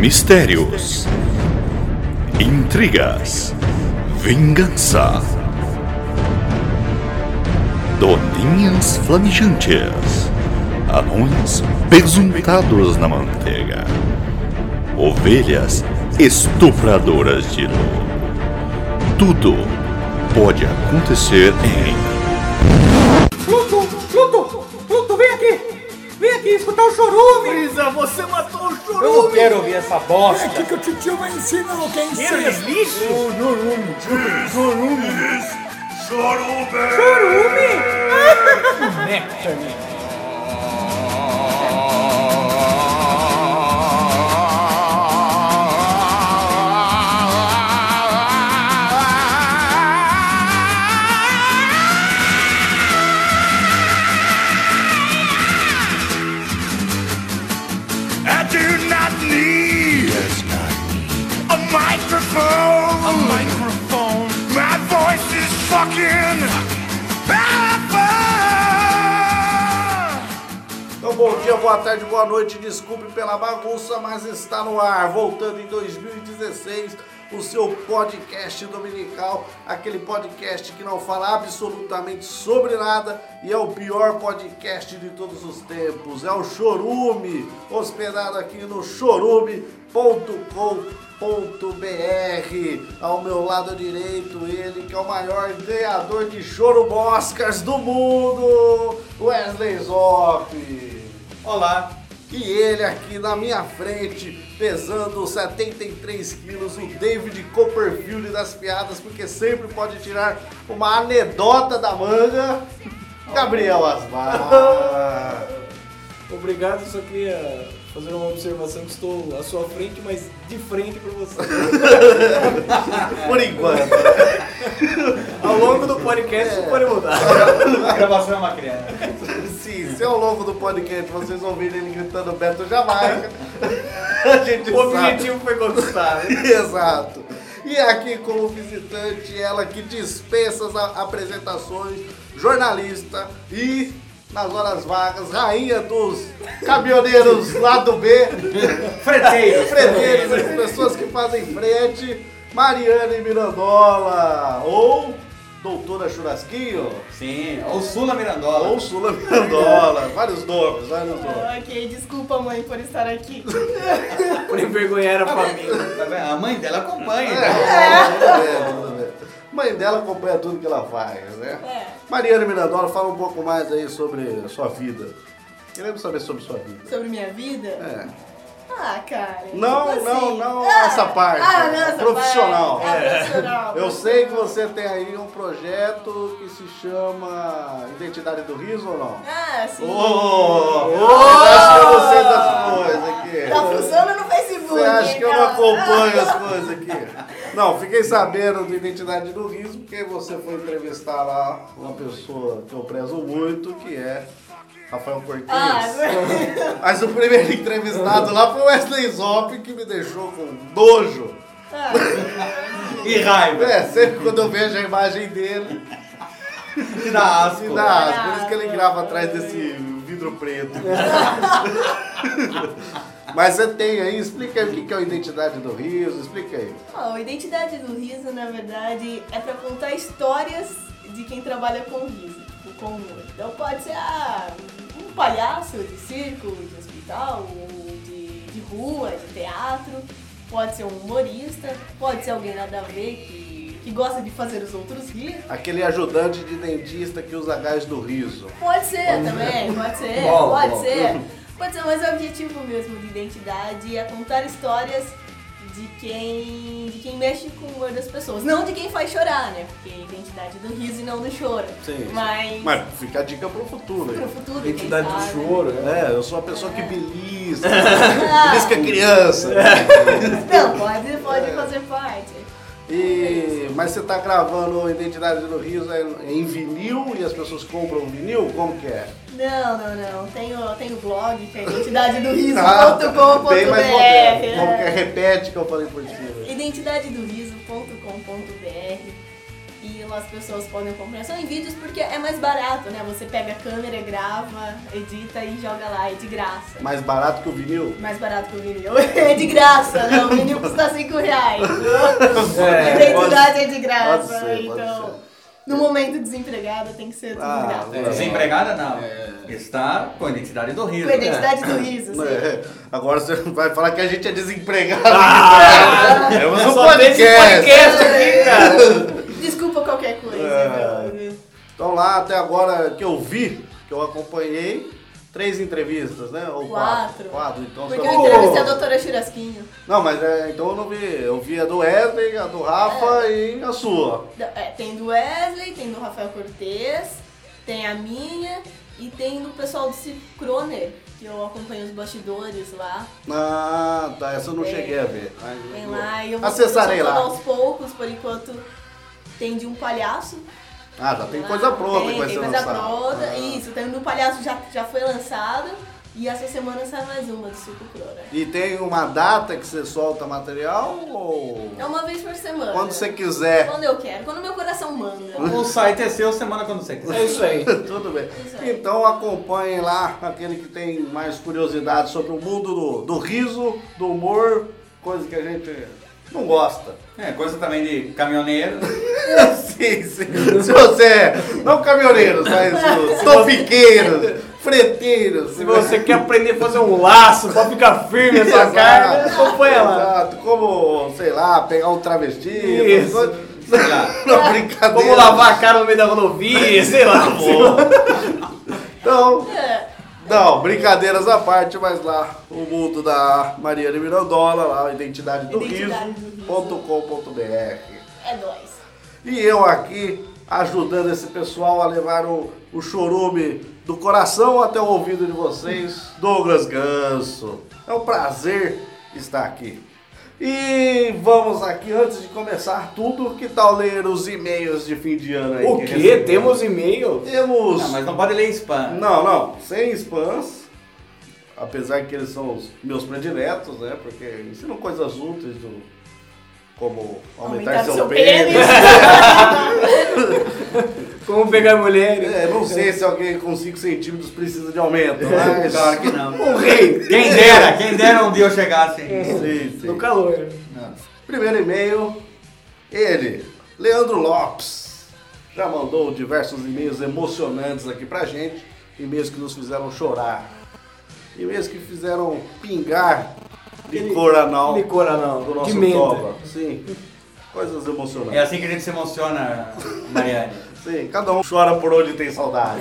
Mistérios, intrigas, vingança, doninhas flamejantes, anões pesuntados na manteiga, ovelhas estupradoras de luz. Tudo pode acontecer em... Pluto, vem aqui escutar o chorume. Brisa, você matou o chorume. Eu não quero ouvir essa bosta. É aqui que o titio vai ensinar o que é Quero ensino. lixo. Chorume. Nectar. A microphone. My voice is fucking powerful. Então, bom dia, boa tarde, boa noite. Desculpe pela bagunça, mas está no ar. Voltando em 2016, o seu podcast dominical, aquele podcast que não fala absolutamente sobre nada e é o pior podcast de todos os tempos. É o Chorume, hospedado aqui no chorume.com.br. Ao meu lado direito, ele que é o maior ganhador de choro Oscars do mundo, Wesley Zop. Olá. E ele aqui na minha frente, pesando 73 quilos, o David Copperfield das piadas, porque sempre pode tirar uma anedota da manga, Gabriel Asmar. Obrigado, eu só queria fazer uma observação que estou à sua frente, mas de frente para você. Por enquanto. Ao longo do podcast isso pode mudar. A gravação é uma criança. Sim, se ao longo do podcast vocês ouvirem ele gritando Beto Jamaica, a gente O objetivo foi conquistado. Exato. E aqui como visitante, ela que dispensa as apresentações, jornalista e, nas horas vagas, rainha dos caminhoneiros lado B, Freteiros, as pessoas que fazem frete, Mariane Mirandola, ou Doutora Churrasquinho, Sim, ou Sula Mirandola. ou Sula Mirandola, vários nomes. Ok, desculpa, mãe, por estar aqui. Por envergonhar a família. A mãe dela acompanha. Tudo bem. Mãe dela acompanha tudo que ela faz, né? É. Mariane Mirandola, fala um pouco mais aí sobre a sua vida. Queremos saber sobre sua vida. Sobre minha vida? É. Ah, cara. Não, tipo assim. não essa parte. Ah, não, essa Profissional. parte. Profissional. Eu sei que você tem aí um projeto que se chama Identidade do Riso ou não? Ah, sim. Você acha que eu não sei das coisas aqui? Tá funcionando no Facebook. Você acha que eu não cara? acompanho as coisas aqui? Não, fiquei sabendo do Identidade do Riso porque você foi entrevistar lá uma pessoa que eu prezo muito, que é Rafael Cortez. Mas o primeiro entrevistado lá foi o Wesley Zop, que me deixou com nojo. E raiva. Sempre quando eu vejo a imagem dele, E dá asco. me dá asco. Por isso que ele grava atrás desse vidro preto. Mas você tem aí, explica aí o que é a Identidade do Riso, explica aí. A Identidade do Riso, na verdade, é pra contar histórias de quem trabalha com riso, tipo, com humor. Então pode ser um palhaço de circo, de hospital, ou de rua, de teatro. Pode ser um humorista, pode ser alguém nada a ver que gosta de fazer os outros rir. Aquele ajudante de dentista que usa gás do riso. Pode ser também, pode ser, Bom, pode bom. ser. Pode ser, mas o objetivo mesmo de Identidade é contar histórias de quem mexe com o humor das pessoas. Não de quem faz chorar, né? Porque Identidade do riso e não do choro. Sim. Mas Fica a dica pro futuro aí. pro futuro, Identidade quem do sabe. choro, né? Eu sou uma pessoa que belisca. Belisca criança. Não, pode fazer parte. Mas você tá gravando Identidade do Riso em vinil e as pessoas compram o vinil? Como que é? Não. Tenho blog, que é identidadedoriso.com.br. Bem mais moderno. Como que é? Repete que eu falei por cima. Identidadedoriso.com.br. E vinil as pessoas podem comprar. São em vídeos porque é mais barato, né? Você pega a câmera, grava, edita e joga lá, é de graça. Mais barato que o vinil? Mais barato que o vinil. É de graça, né? O vinil custa R$5. A identidade é de graça. Pode ser, Então, no momento desempregada tem que ser tudo grátis. Desempregada não. Está com a identidade do riso. Com a identidade do riso, sim. Agora você vai falar que a gente é desempregado. Temos um podcast aqui, cara. Desculpa qualquer coisa. Então lá até agora que eu vi, que eu acompanhei, 3 entrevistas, né? Ou 4. 4, então Porque eu entrevistei a doutora Churrasquinho. Não, mas então eu não vi. Eu vi a do Wesley, a do Rafa e a sua. Tem do Wesley, tem do Rafael Cortez, tem a minha e tem do pessoal do Circo Croner, que eu acompanho os bastidores lá. Ah, tá. Essa eu não cheguei a ver. Tem lá e eu vou acessarei lá. aos poucos, por enquanto tem de um palhaço. Ah, já tem coisa pronta que vai ser lançada. Tem coisa pronta, isso. Tem do palhaço já foi lançado e essa semana sai mais uma do Circo Croner. E tem uma data que você solta material ou... É uma vez por semana. Quando você quiser. Quando eu quero, quando meu coração manda. O site é seu, semana quando você quiser. É isso aí. Tudo bem. Então acompanhem lá aquele que tem mais curiosidade sobre o mundo do riso, do humor, coisa que a gente não gosta. Coisa também de caminhoneiro. Sim. Se você, não caminhoneiros, mas topiqueiros, freteiros. Se você quer aprender a fazer um laço pra ficar firme na sua carne, acompanha lá. Exato. Como, sei lá, pegar um travesti. Isso. Sei lá. Não, brincadeira. Como lavar a cara no meio da rodovia, sei lá. Então, não, brincadeiras à parte, mas lá o mundo da Mariana Mirandola, lá, identidadedoriso.com.br. É nóis. E eu aqui ajudando esse pessoal a levar o chorume do coração até o ouvido de vocês, Douglas Ganso. É um prazer estar aqui. E vamos aqui, antes de começar tudo, que tal ler os e-mails de fim de ano aí? O quê? Temos e-mail? Temos... Não, mas não pode ler spam. Não, sem spams. Apesar que eles são os meus prediletos, né? Porque ensinam coisas úteis, como aumentar seu pênis. Como pegar mulheres. Não sei se alguém com 5 centímetros precisa de aumento, mas... Claro que não. O rei. Quem dera um dia eu chegasse. Sim. No calor. Primeiro e-mail, ele, Leandro Lopes, já mandou diversos e-mails emocionantes aqui pra gente, e-mails que nos fizeram chorar, e-mails que fizeram pingar licor anal do nosso toba. Sim, coisas emocionantes. É assim que a gente se emociona, Mariane. Sim, cada um chora por onde tem saudade.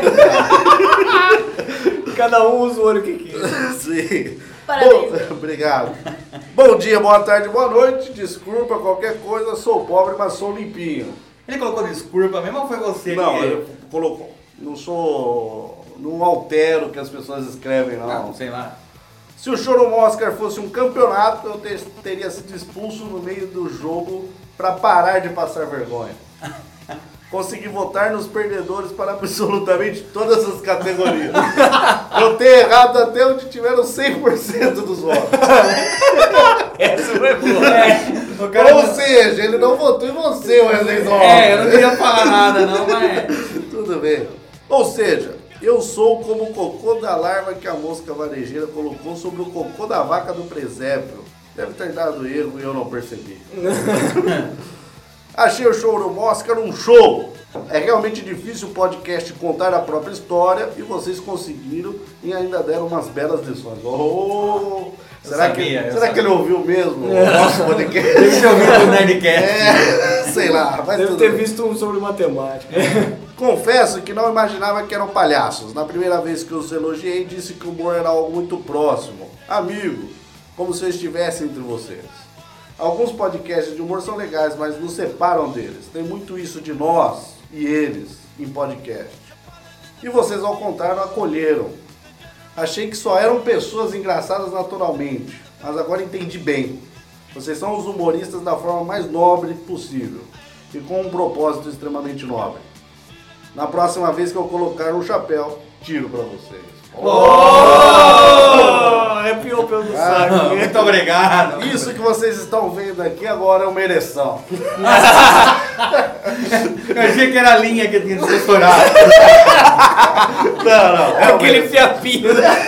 Cada um usa o olho que quer. Sim. Parabéns. Obrigado. Bom dia, boa tarde, boa noite. Desculpa qualquer coisa, sou pobre, mas sou limpinho. Ele colocou desculpa mesmo ou foi você Não, que... ele colocou. Não altero o que as pessoas escrevem, não. Não, sei lá. Se o Chorume Oscar fosse um campeonato, eu teria sido expulso no meio do jogo para parar de passar vergonha. Consegui votar nos perdedores para absolutamente todas as categorias. Eu tenho errado até onde tiveram 100% dos votos. Essa foi boa. Ou seja, ele não votou em você, Wesley Zó. Eu não queria falar nada não, mas... Tudo bem. Ou seja, eu sou como o cocô da larva que a mosca varejeira colocou sobre o cocô da vaca do presépio. Deve ter dado erro e eu não percebi. Achei o Chorume Oscar um show. É realmente difícil o podcast contar a própria história e vocês conseguiram e ainda deram umas belas lições. Oh, será que ele ouviu mesmo o nosso podcast? Deixa eu ouvir o Nerdcast. Sei lá. Mas deve ter visto um sobre matemática. Confesso que não imaginava que eram palhaços. Na primeira vez que os elogiei, disse que o humor era algo muito próximo. Amigo, como se eu estivesse entre vocês. Alguns podcasts de humor são legais, mas nos separam deles. Tem muito isso de nós e eles em podcast. E vocês, ao contrário, acolheram. Achei que só eram pessoas engraçadas naturalmente, mas agora entendi bem. Vocês são os humoristas da forma mais nobre possível e com um propósito extremamente nobre. Na próxima vez que eu colocar um chapéu, tiro pra vocês. arrepiou pelo saco. Muito obrigado. Isso que vocês estão vendo aqui agora é uma ereção. Eu achei que era a linha que tinha que ser estourada. Não, é Aquele fiapinho.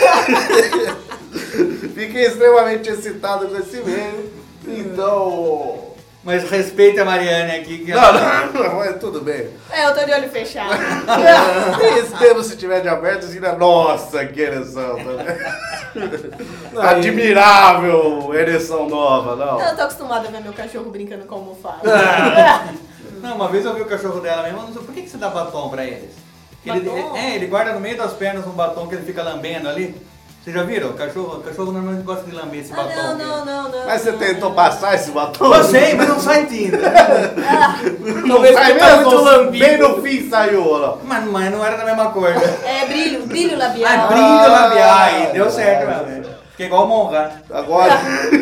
Fiquei extremamente excitado com esse meio. Então. Mas respeita a Mariane aqui. Que Não, mas tudo bem. Eu tô de olho fechado. Esse termo, se tiver de aberto, assim, nossa, que ereção. Admirável ereção nova, não. Eu tô acostumada a ver meu cachorro brincando com almofada. Não, uma vez eu vi o cachorro dela mesmo, eu não sei por que você dá batom pra eles. Batom? Ele guarda no meio das pernas um batom que ele fica lambendo ali. Vocês já viram? O cachorro normalmente gosta de lamber esse batom. Não. Mas você tentou passar esse batom? Eu sei, mas não sai tinta. Talvez sai porque tá mesmo, muito lambido. bem no fim saiu, ó lá. Mas não era da mesma cor. É brilho labial. Ah, brilho labial. Aí, deu certo, mano. Fiquei igual o Monra. Agora,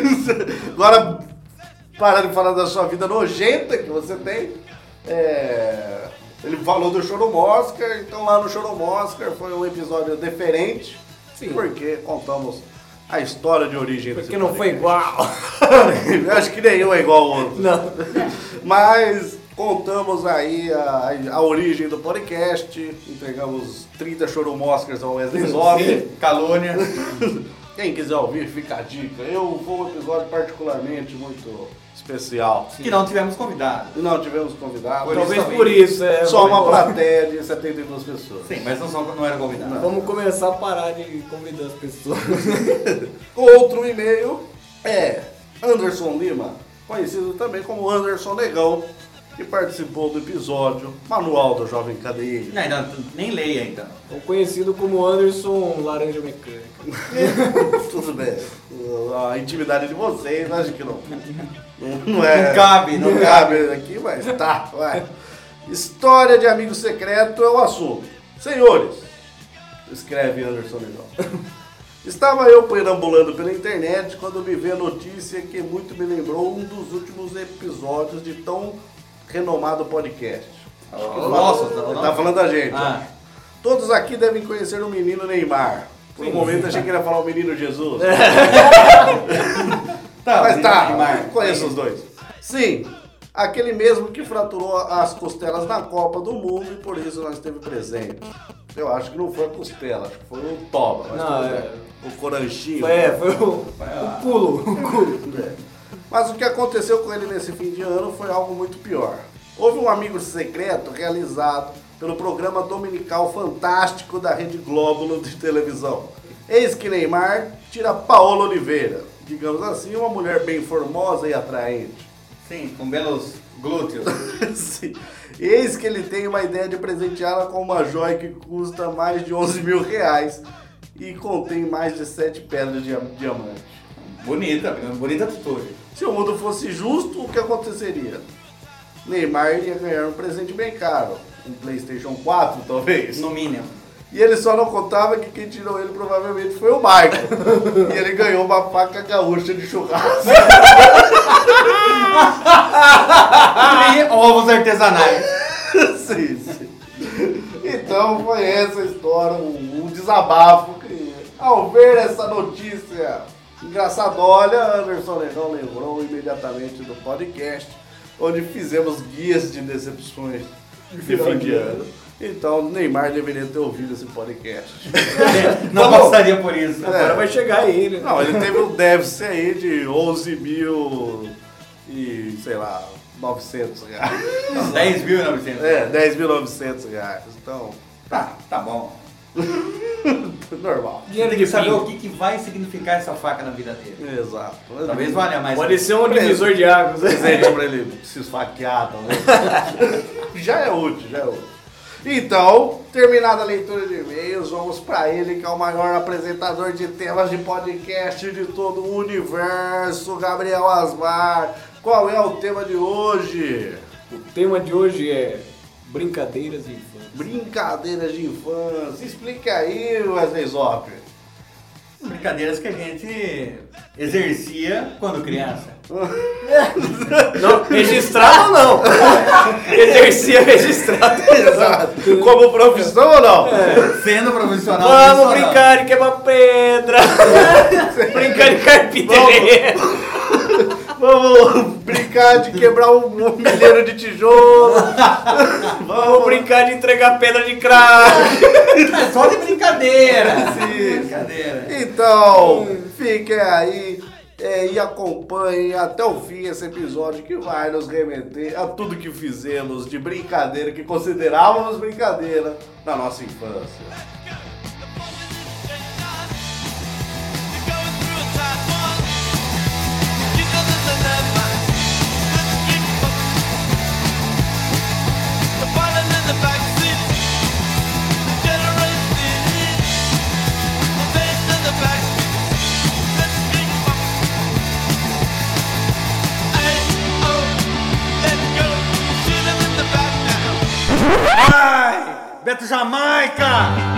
para de falar da sua vida nojenta que você tem. Ele falou do Choro Oscar, então lá no Choro Oscar foi um episódio diferente. Sim. Porque contamos a história de origem desse Porque não foi podcast. igual. Eu acho que nenhum é igual ao outro. Não. Mas contamos aí a origem do podcast, entregamos 30 Choro Oscars ao Wesley Zop. Calúnia. Quem quiser ouvir, fica a dica. Foi um episódio particularmente muito especial. Que não tivemos convidado. E não tivemos convidado. Por Talvez isso por isso. Só uma vamos- plateia de 72 pessoas. Sim, mas não era convidado. Vamos começar a parar de convidar as pessoas. Outro e-mail é Anderson Lima, conhecido também como Anderson Negão, que participou do episódio Manual do Jovem Cadeiro. Não, nem leia então. Ou conhecido como Anderson Laranja Mecânica. Tudo bem. A intimidade de vocês, acho que não é. Não cabe, não cabe aqui, mas tá, vai. História de amigo secreto é o assunto. Senhores, escreve Anderson Negão. Estava eu perambulando pela internet quando me veio a notícia que muito me lembrou um dos últimos episódios de tão renomado podcast. Nossa, Ele tá falando da gente. Ah. Ó. Todos aqui devem conhecer o menino Neymar. Por um momento achei que ele ia falar o menino Jesus. Mas tá, Neymar. conheço os dois. Sim, aquele mesmo que fraturou as costelas na Copa do Mundo e por isso não esteve presente. Eu acho que não foi a costela, acho que foi o toba. Mas Não, tudo bem. O coranchinho. Foi o pulo. Mas o que aconteceu com ele nesse fim de ano foi algo muito pior. Houve um amigo secreto realizado pelo programa dominical fantástico da Rede Globo de televisão. Eis que Neymar tira Paola Oliveira, digamos assim, uma mulher bem formosa e atraente. Sim, com belos glúteos. Sim. Eis que ele tem uma ideia de presenteá-la com uma joia que custa mais de 11 mil reais e contém mais de 7 pedras de diamante. Bonita atitude. Se o mundo fosse justo, o que aconteceria? Neymar iria ganhar um presente bem caro, um PlayStation 4 talvez. No mínimo. E ele só não contava que quem tirou ele provavelmente foi o Michael. E ele ganhou uma faca gaúcha de churrasco. E ovos artesanais. Sim. Então foi essa história, um desabafo que, ao ver essa notícia engraçadolha, Anderson Negão lembrou imediatamente do podcast, onde fizemos guias de decepções de fim de ano. Então Neymar deveria ter ouvido esse podcast. Não passaria por isso. Agora vai chegar ele. Não, ele teve um déficit aí de 11 mil e, sei lá, 900 reais. 10.900. 10.900 reais. Então, Tá bom. normal. Dinheiro Tem de que saber pingo. o que vai significar essa faca na vida dele. Exato. Talvez valha mais. Pode ser um divisor de águas. Presente pra ele se esfaquear também. Já é útil. Então, terminada a leitura de e-mails, vamos pra ele que é o maior apresentador de temas de podcast de todo o universo, Gabriel Asmar. Qual é o tema de hoje? O tema de hoje é brincadeiras infância. Brincadeiras de infância. Explica aí, Wesley Zop. Brincadeiras que a gente exercia quando criança. Não, registrado não. Exercia registrado. Exato. Como profissão ou não? Sendo profissional. Vamos profissional. brincar de quebrar pedra. Brincar de carpinteria. Vamos brincar de quebrar um milheiro de tijolo. Vamos brincar de entregar pedra de crack. É só de brincadeira. Sim, brincadeira. Então, fiquem aí e acompanhem até o fim esse episódio que vai nos remeter a tudo que fizemos de brincadeira, que considerávamos brincadeira na nossa infância. Vai! Beto Jamaica!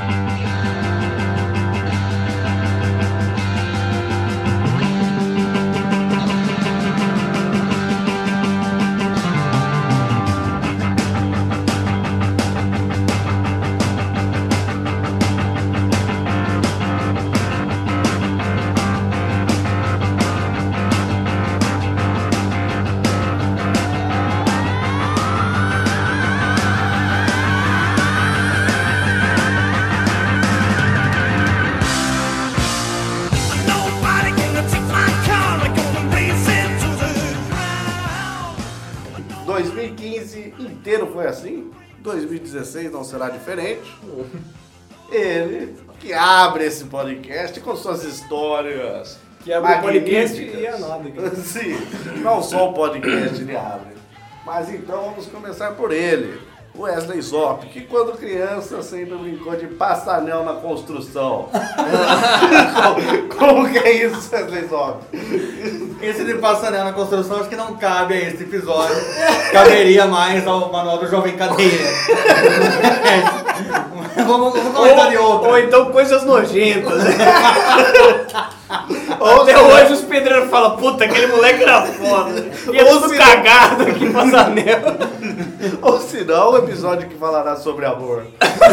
Nobody can take my car. I'm gonna race into the ground. 2015 inteiro foi assim, 2016 não será diferente. Ele que abre esse podcast com suas histórias. Que abre o podcast magníficas. e é nada. Cara. Sim, não só o podcast ele abre. Mas então vamos começar por ele, o Wesley Zop, que quando criança sempre brincou de passanel na construção. Como que é isso, Wesley Zop? Esse de passanel na construção acho que não cabe a este episódio. Caberia mais ao manual do Jovem Cadeira. Vamos comentar de outro. Ou então coisas nojentas. Ou Até se- hoje os pedreiros falam, puta, aquele moleque era foda. E é Ou tudo se- cagado aqui passanel. Ou se não, o episódio que falará sobre amor.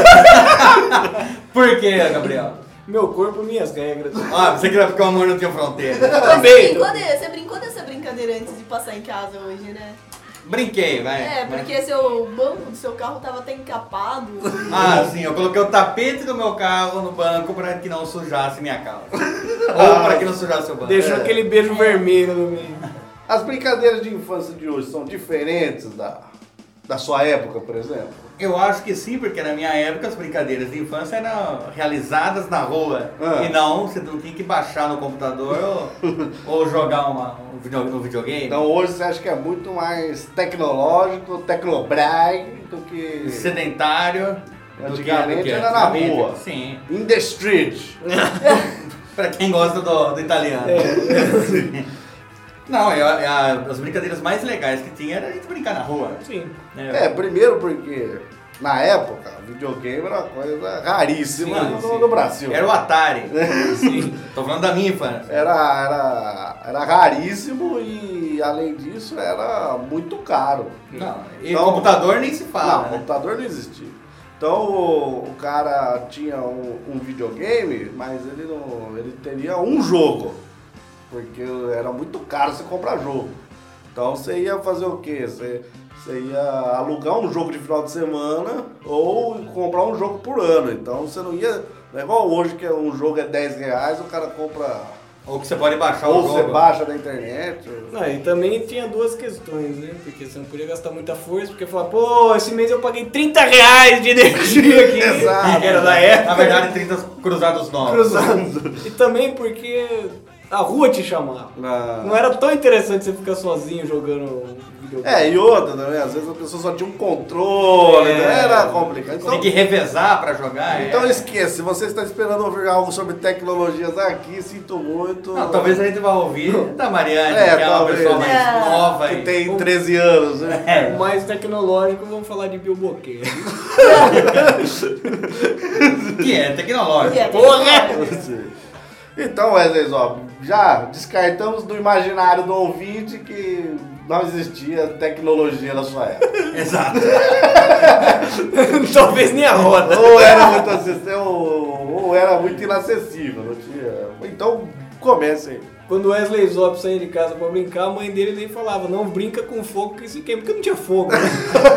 Por que, Gabriel? Meu corpo, minhas regras. Ah, você queria ficar o amor não tinha fronteira. Também. Você brincou dessa brincadeira antes de passar em casa hoje, né? Brinquei, vai. É, porque seu banco do seu carro tava até encapado. Ah, sim, eu coloquei o tapete do meu carro no banco para que não sujasse minha calça. Ou para que não sujasse o banco. Deixou aquele beijo vermelho no meio. As brincadeiras de infância de hoje são diferentes da sua época, por exemplo? Eu acho que sim, porque na minha época as brincadeiras de infância eram realizadas na rua. Ah. E não, você não tinha que baixar no computador ou jogar no videogame. Então hoje você acha que é muito mais tecnológico, tecnobrag do que Sedentário. antigamente era na rua. Sim. In the street. Pra quem gosta do italiano. Não, as brincadeiras mais legais que tinha era a gente brincar na rua. Sim. Primeiro porque na época videogame era uma coisa raríssima Sim, sim. no Brasil. Era o Atari. Sim. Tô falando da minha infância. Era raríssimo e além disso era muito caro. Não, e Então- computador nem se fala. Não, né? computador não existia. Então o cara tinha um videogame, mas ele teria um jogo. Porque era muito caro você comprar jogo. Então você ia fazer o quê? Você ia alugar um jogo de final de semana ou comprar um jogo por ano. Então você não ia. Não é igual hoje que um jogo é R$10, o cara compra. Ou que você pode baixar o Ou jogo. você baixa da internet. Ah, e também tinha duas questões, né? Porque você não podia gastar muita força, porque falava, pô, esse mês eu paguei R$30 de energia aqui. Exato. Que era da época. Na verdade, 30 cruzados novos. Cruzando. E também porque a rua te chamava. Não era tão interessante você ficar sozinho jogando videogame. E outra também, às vezes a pessoa só tinha um controle, né? Era complicado. Tem que revezar pra jogar. Então esqueça, se você está esperando ouvir algo sobre tecnologias aqui, sinto muito. Não, talvez a gente vá ouvir da Mariane, É, que é uma talvez. pessoa mais nova. Que e- tem 13 anos, né? O mais tecnológico, vamos falar de bilboqueiro. Que é tecnológico. É, Porra! Então, Wesley Zop, já descartamos do imaginário do ouvinte que não existia tecnologia na sua época. Exato. Talvez nem a roda. Ou era muito acessível, ou era muito inacessível. Não tinha... Então, comece aí. Quando o Wesley Zop saía de casa pra brincar, a mãe dele nem falava, não brinca com fogo que se queima, porque não tinha fogo. Né?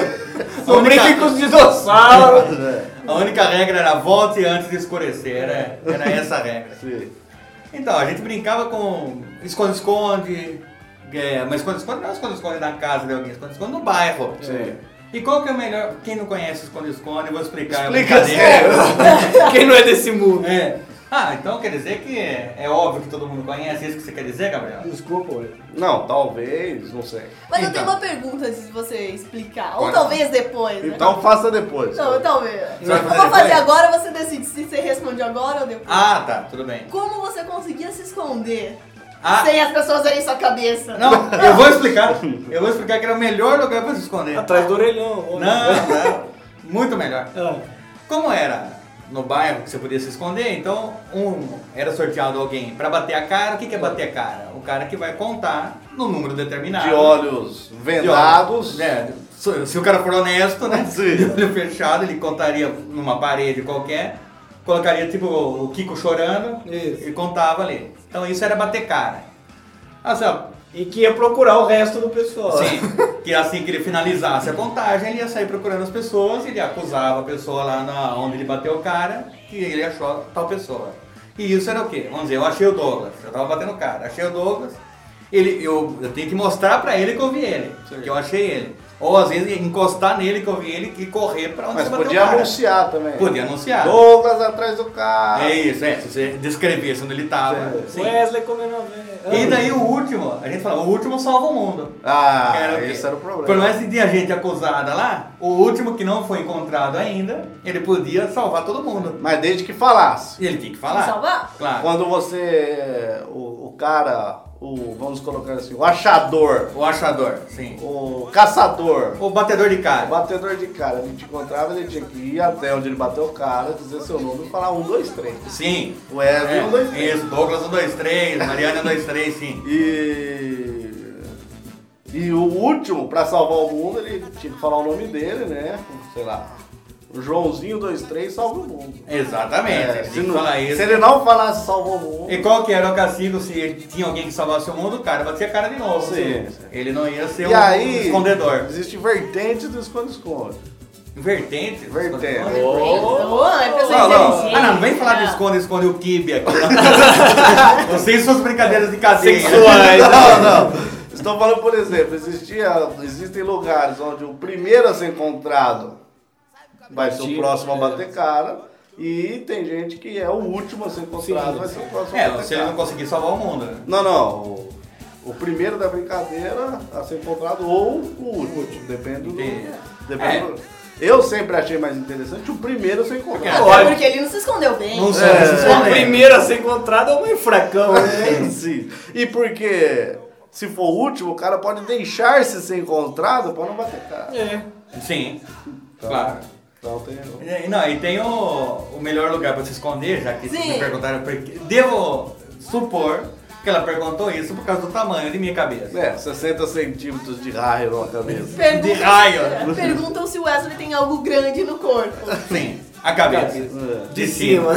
Não brinca com os dinossauros. A única regra era volte antes de escurecer, era essa a regra. Sim. Então, a gente brincava com esconde-esconde, mas esconde-esconde não é esconde-esconde na casa de alguém, esconde-esconde no bairro. Sim. E qual que é o melhor? Quem não conhece esconde-esconde, eu vou explicar. Explica sério. Quem não é desse mundo? É. Ah, então quer dizer que é óbvio que todo mundo conhece, é isso que você quer dizer, Gabriel? Desculpa, ué. Não, talvez, não sei. Mas eu Então. tenho uma pergunta antes de você explicar. Ou Pode. talvez depois. Né? Então faça depois. Não, talvez. Você vai Eu fazer vou fazer depois? agora, você decide se você responde agora ou depois. Ah, tá, tudo bem. Como você conseguia se esconder Ah, sem as pessoas verem sua cabeça? não, eu vou explicar. Eu vou explicar que era o melhor lugar pra se esconder. Atrás do orelhão. olha. Não, muito melhor. Ah, Como era no bairro que você podia se esconder, então era sorteado alguém pra bater a cara. O que é bater a cara? O cara que vai contar no número determinado. De olhos De vendados. olhos. É, se o cara for honesto, né? Sim. De olho fechado, ele contaria numa parede qualquer, colocaria tipo o Kiko chorando Isso. e contava ali. Então isso era bater cara. Assim, ó, e que ia procurar o resto do pessoal. sim, que assim que ele finalizasse a contagem, ele ia sair procurando as pessoas, ele acusava a pessoa lá onde ele bateu o cara, que ele achou tal pessoa. E isso era o quê? Vamos dizer, eu achei o Douglas, eu tava batendo o cara, achei o Douglas, eu tenho que mostrar pra ele que eu vi ele, que eu achei ele. Ou às vezes encostar nele que eu vi ele e correr pra onde Mas você bateu podia o cara. anunciar também. Podia anunciar. Douglas atrás do carro. É isso, se você descrevesse onde ele tava. Sim. Wesley comendo a velha. E daí o último, a gente fala, o último salva o mundo. Ah, Era o quê? esse era o problema. Por mais que tinha gente acusada lá, o último que não foi encontrado ainda, ele podia salvar todo mundo. Mas desde que falasse. E ele tinha que Pra falar. salvar? Claro. Quando você, o cara, vamos colocar assim, o achador, O achador, sim. o caçador, O batedor de o cara. batedor de cara, ele te encontrava, ele tinha que ir até onde ele bateu o cara, dizer seu nome e falar 1, 2, 3. Sim. O Wesley 1, 2, 3. Isso, Douglas 1, 2, 3, Mariana 1, 2, 3, sim. E o último, pra salvar o mundo, ele tinha que falar o nome dele, né? Sei lá. O Joãozinho 23 salva o mundo. Exatamente, É, ele se, tinha que não- falar isso. se ele não falasse salvou o mundo. E qual que era o castigo se tinha alguém que salvasse o mundo? O cara batia a cara de novo. Sim, sim. Ele não ia ser E um aí, escondedor. existe vertente do esconde-esconde. Vertente? Vertente. Esconde-esconde? Oh, é pessoa Não, não. inteligente. Ah, não vem falar de esconde-esconde o kibe aqui. Vocês e suas brincadeiras de cadeia. Sexuais. Não. Estou falando, por exemplo, existem lugares onde o primeiro a ser encontrado vai ser o próximo a bater cara. E tem gente que é o último a ser encontrado, Sim, vai ser o próximo a É, bater se ele cara. não conseguir salvar o mundo, né? Não. O primeiro da brincadeira a ser encontrado ou o último. Depende do. Entendi. Depende É. do- Eu sempre achei mais interessante o primeiro a ser encontrado. Até porque ele não se escondeu bem. Não sei É. se O esconder. primeiro a ser encontrado é o mais fracão, né? Sim. E porque se for o último, o cara pode deixar-se ser encontrado para não bater cara. É. Sim, claro. Então tem. E tem o melhor lugar pra se esconder, já que vocês Sim. me perguntaram porque. Devo supor que ela perguntou isso por causa do tamanho de minha cabeça. 60 centímetros de raio na cabeça. De raio. Perguntam se o Wesley tem algo grande no corpo. Sim, a cabeça. De cima.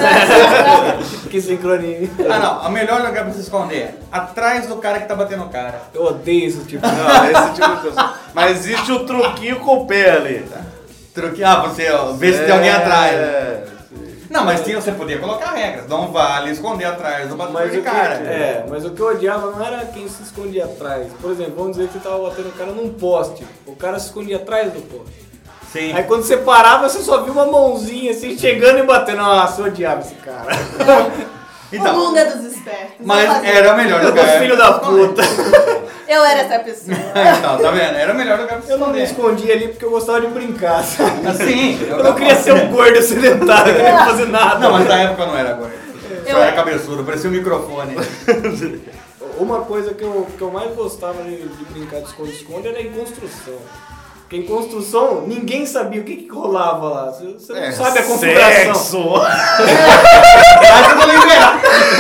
Que sincronia. Ah não, o melhor lugar pra se esconder, atrás do cara que tá batendo o cara. Eu odeio esse tipo. Não, esse tipo de coisa. Mas existe o truquinho com o pé ali. Truque, você ó, vê se tem alguém atrás. É, sim. Não, mas você podia colocar regras. Não vale esconder atrás do batedor Mas de o, que, cara. mas o que eu odiava não era quem se escondia atrás. Por exemplo, vamos dizer que você tava batendo o cara num poste. O cara se escondia atrás do poste. Sim. Aí quando você parava, você só viu uma mãozinha assim, chegando e batendo. Nossa, eu odiava esse cara. O mundo é dos espertos. Mas Vou fazer. era o melhor Dos lugar. filho da puta. Eu era essa pessoa. Então, tá vendo? Era o melhor lugar pra se Eu não me esconder. escondia ali porque eu gostava de brincar, sabe? Assim. Eu não queria ser um gordo sedentário que não ia fazer nada. Não, mas na época eu não era gordo. Só Eu- era cabeçudo, parecia um microfone. Uma coisa que eu mais gostava de brincar de esconde-esconde era em construção. Porque em construção, ninguém sabia o que rolava lá. Você não sabe a configuração. Sexo! Mas eu vou liberar.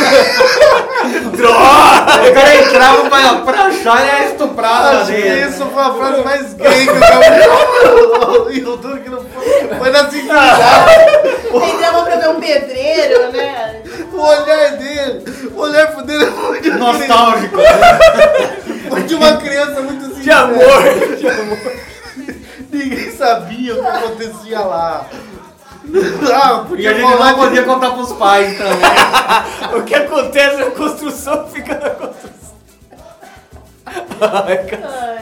Droga! O cara entrava pra achar e era estuprado. Acho que isso foi a frase mais gay que eu já ouvi. E o duro que não foi na sinceridade. Entrava pra ver um pedreiro, né? O olhar dele, o olhar dele é muito Nostálgico. Foi de uma criança muito sincera. De amor, de amor. Ninguém sabia o que acontecia lá. Ah, E a gente não podia contar pros pais também. O que acontece na construção fica na construção. Ai, cara.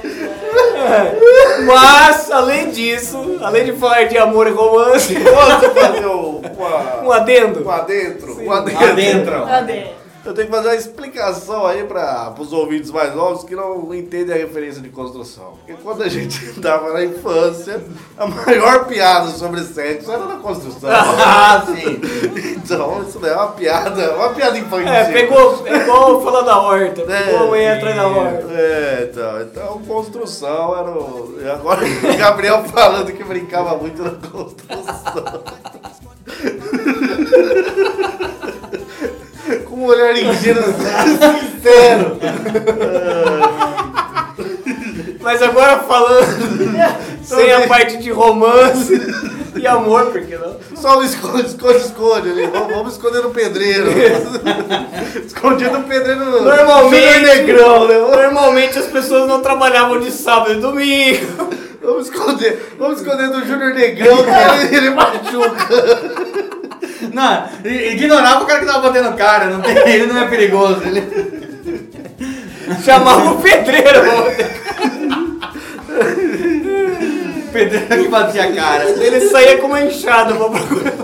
Mas, além disso, além de falar de amor e romance, Posso fazer um adendo. um adentro? Um Adentro. Cadê? Eu tenho que fazer uma explicação aí para os ouvintes mais novos que não entendem a referência de construção. Porque quando a gente estava na infância, a maior piada sobre sexo era na construção. Ah, sim. Então, isso não é uma piada infantil. Pegou, é igual falar da horta, pegou a mãe atrás da horta. Então, construção era o... E agora o Gabriel falando que brincava muito na construção. Com um olhar ingênuo, sincero. Mas agora falando sem a parte de romance e amor, por que não? Só um esconde ali. Vamos esconder no pedreiro. Escondido no pedreiro. Normalmente, Júnior Negrão, né? normalmente as pessoas não trabalhavam de sábado e domingo. Vamos esconder do Júnior Negrão, que ele machuca. Não, ignorava o cara que tava batendo cara, ele não é perigoso. Chamava o pedreiro. O pedreiro que batia a cara. Ele saía com uma enxada pra procurar.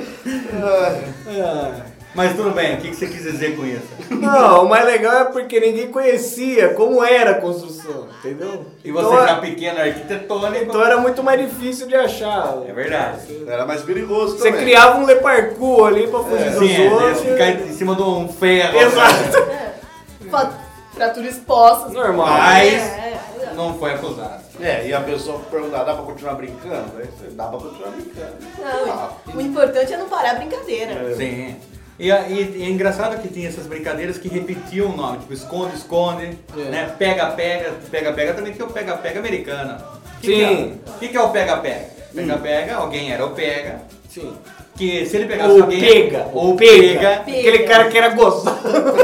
Mas tudo bem, o que você quis dizer com isso? Não, o mais legal é porque ninguém conhecia como era a construção, entendeu? E você Então, já pequeno arquitetônico. então era muito mais difícil de achar. É verdade. Era mais perigoso Você também. criava um leparcu ali pra fugir dos Sim, outros. ficar em cima de um ferro. Exato. Fratura exposta. Normal. Mas não foi acusado. E a pessoa perguntar, dá pra continuar brincando? Aí você, dá pra continuar brincando. Não, o importante é não parar a brincadeira. Sim. E é engraçado que tinha essas brincadeiras que repetiam o nome, tipo esconde, né? Pega, também tem o pega americano. Sim. O que é o pega? Pega, alguém era o pega. Sim. Que se ele pegasse Ou alguém... pega. Ou pega. Aquele cara que era gozado.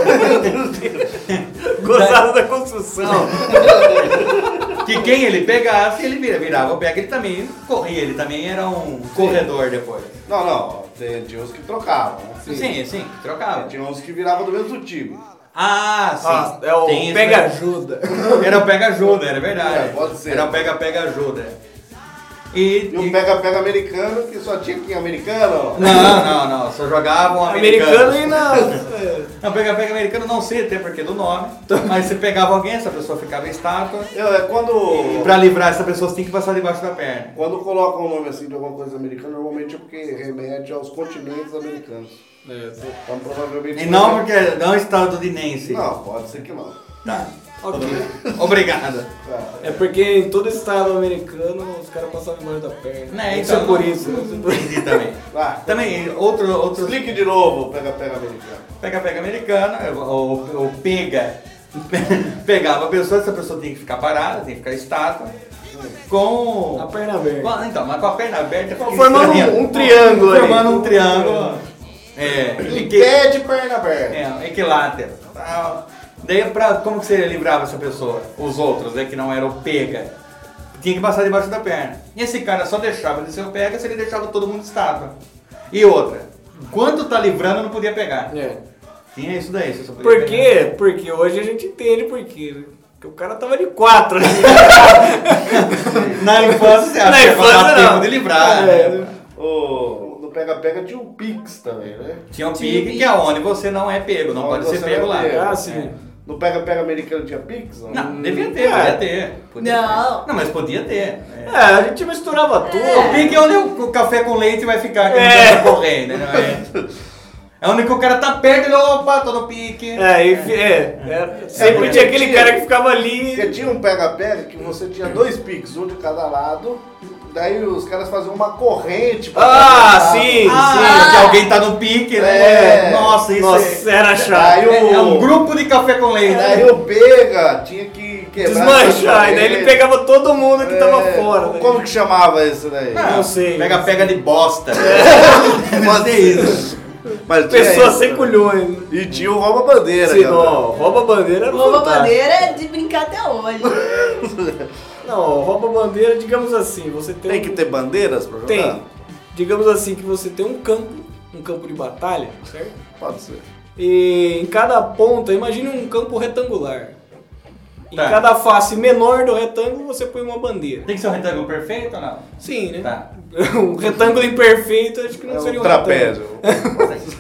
Gozado da construção. Que quem ele pegasse, ele virava o pega, ele também corria, ele também era um corredor depois. Não. Tinha uns que trocavam, né? Sim, trocava. Tinha uns que viravam do mesmo time. Ah, sim. É o Tem isso, pega né? ajuda. Era o pega-ajuda, era verdade. Pode ser. Era o pega-ajuda. E o pega-pega americano, que só tinha aqui em americano. Não. Só jogavam americano. Americano e na... Não, pega-pega americano não sei até porque do nome. Mas você pegava alguém, essa pessoa ficava estátua. Quando... E pra livrar essa pessoa você tem que passar debaixo da perna. Quando colocam um nome assim de alguma coisa americana, normalmente é porque remete aos continentes americanos. Então provavelmente... E não porque não estadunidense. Não, pode ser que não. Tá. Ok. Obrigado. É porque em todo estado americano os caras passavam embaixo da perna. Né, Isso é então, por isso. Entendi também. Vai. Também, outro Explique de novo o pega-pega americano. pega americano, ou pegava a pessoa, essa pessoa tem que ficar parada, tem que ficar estátua, com... A perna aberta. Então, mas com a perna aberta... fica Formando estranho. um triângulo aí. Formando um triângulo. Em pé de perna aberta. Equilátero. Daí, como que você livrava essa pessoa? Os outros, que não eram pega. Tinha que passar debaixo da perna. E esse cara só deixava de ser o pega se ele deixava todo mundo estátua. E outra, enquanto tá livrando, não podia pegar. Tinha isso daí, você só podia Por quê? Porque hoje a gente entende por quê. Porque o cara tava de 4. Na infância, você acha que ia passar tempo de livrar. No pega-pega tinha um Pix também, né? Tinha um pique que é onde você não é pego, não pode ser pego lá. Ah, sim. No pega-pega americano tinha Pix? Não, devia ter, podia ter. Não. Não, mas podia ter. A gente misturava tudo. O pique é onde o café com leite vai ficar aqui no correndo, não é? É onde que o cara tá perto, ele, opa, tô no pique. Sempre tinha aquele cara que ficava ali. Porque tinha um pega-pega que você tinha 2 piques, um de cada lado. Daí os caras faziam uma corrente pra Sim. Que alguém tá no pique, né? Nossa, isso era chato. Aí é um grupo de café com leite. Daí o pega tinha que quebrar. Desmanchar, e daí ele pegava todo mundo que tava fora. Né? Como que chamava isso daí? Não sei. Pega de bosta. Pode ser isso. Mas tinha Pessoa isso, sem né? culhões. E tinha o rouba-bandeira. Sim, cara. não, rouba-bandeira era Rouba fantástico. bandeira é de brincar até hoje. Não, rouba-bandeira, digamos assim, você Tem que ter bandeiras pra jogar? Tem. Digamos assim, que você tem um campo de batalha, certo? Pode ser. E em cada ponta, imagine um campo retangular. Em Tá. cada face menor do retângulo, você põe uma bandeira. Tem que ser um retângulo perfeito ou não? Sim, né? Tá. Um retângulo imperfeito, acho que não É seria um um retângulo. trapézio.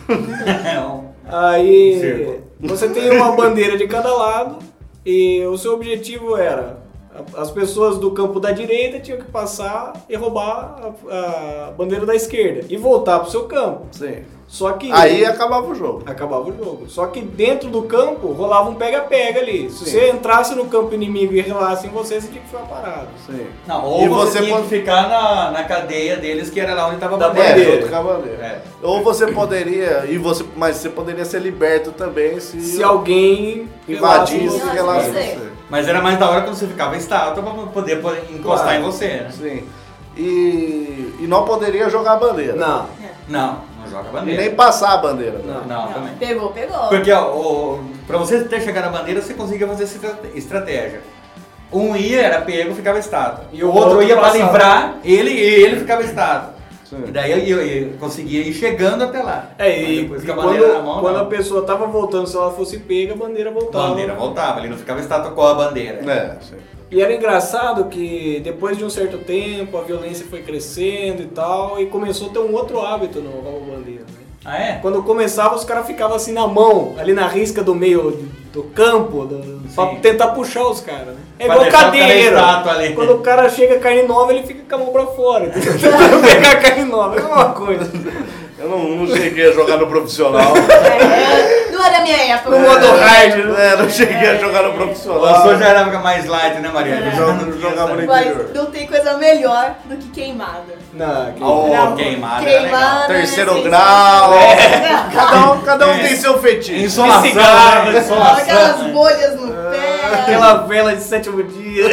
Aí Círculo. você tem uma bandeira de cada lado e o seu objetivo era as pessoas do campo da direita tinham que passar e roubar a bandeira da esquerda e voltar pro seu campo. Sim. Só que Aí acabava o jogo. acabava o jogo. Só que dentro do campo rolava um pega-pega ali. Se Sim. você entrasse no campo inimigo e relasse em você, você tinha que ficar parado. Sim. Não, ou E você tinha pode- que ficar na cadeia deles, que era lá onde tava a Da bandeira. bandeira. junto com a bandeira. É. Ou você poderia, mas você poderia ser liberto também se alguém invadisse Não, e relasse você. você. Mas era mais da hora quando você ficava estátua pra poder encostar Claro. em você, né? Sim. E não poderia jogar a bandeira. Não. Não joga E bandeira. nem passar a bandeira. Não. Não, também. Pegou. Porque pra você ter chegado na bandeira, você conseguia fazer essa estratégia. Um ia, era pego, ficava estátua. E o outro ia pra passava. livrar, ele ficava estátua. Sim. E daí eu conseguia ir chegando até lá. É, Mas e depois que a bandeira na mão, quando não. a pessoa tava voltando, se ela fosse pega, a bandeira voltava. A bandeira voltava, ele não ficava estátua com a bandeira. É, sim. E era engraçado que depois de um certo tempo a violência foi crescendo e tal, e começou a ter um outro hábito no roubo-bandeira, né? Ah, é? Quando começava, os caras ficavam assim na mão, ali na risca do meio do campo, pra Sim. tentar puxar os caras, né? É Pra igual deixar o cara cadeira. estátua ali. Quando o cara chega carne nova, ele fica com a mão pra fora. Tentando pegar carne nova, é uma coisa. Eu não cheguei a jogar no profissional. Não era minha época. No modo hard, né? Não cheguei a jogar no O profissional. senhor já era mais light, né, Maria? Jogava no Mas interior. não tem coisa melhor do que queimada. Não, que... Oh, queimada era legal. Queimada. Terceiro é grau. sensacional. Cada um tem seu fetiche. Insolação, cigarro, né? Insolação. Aquelas bolhas no pé. Aquela vela de sétimo dia.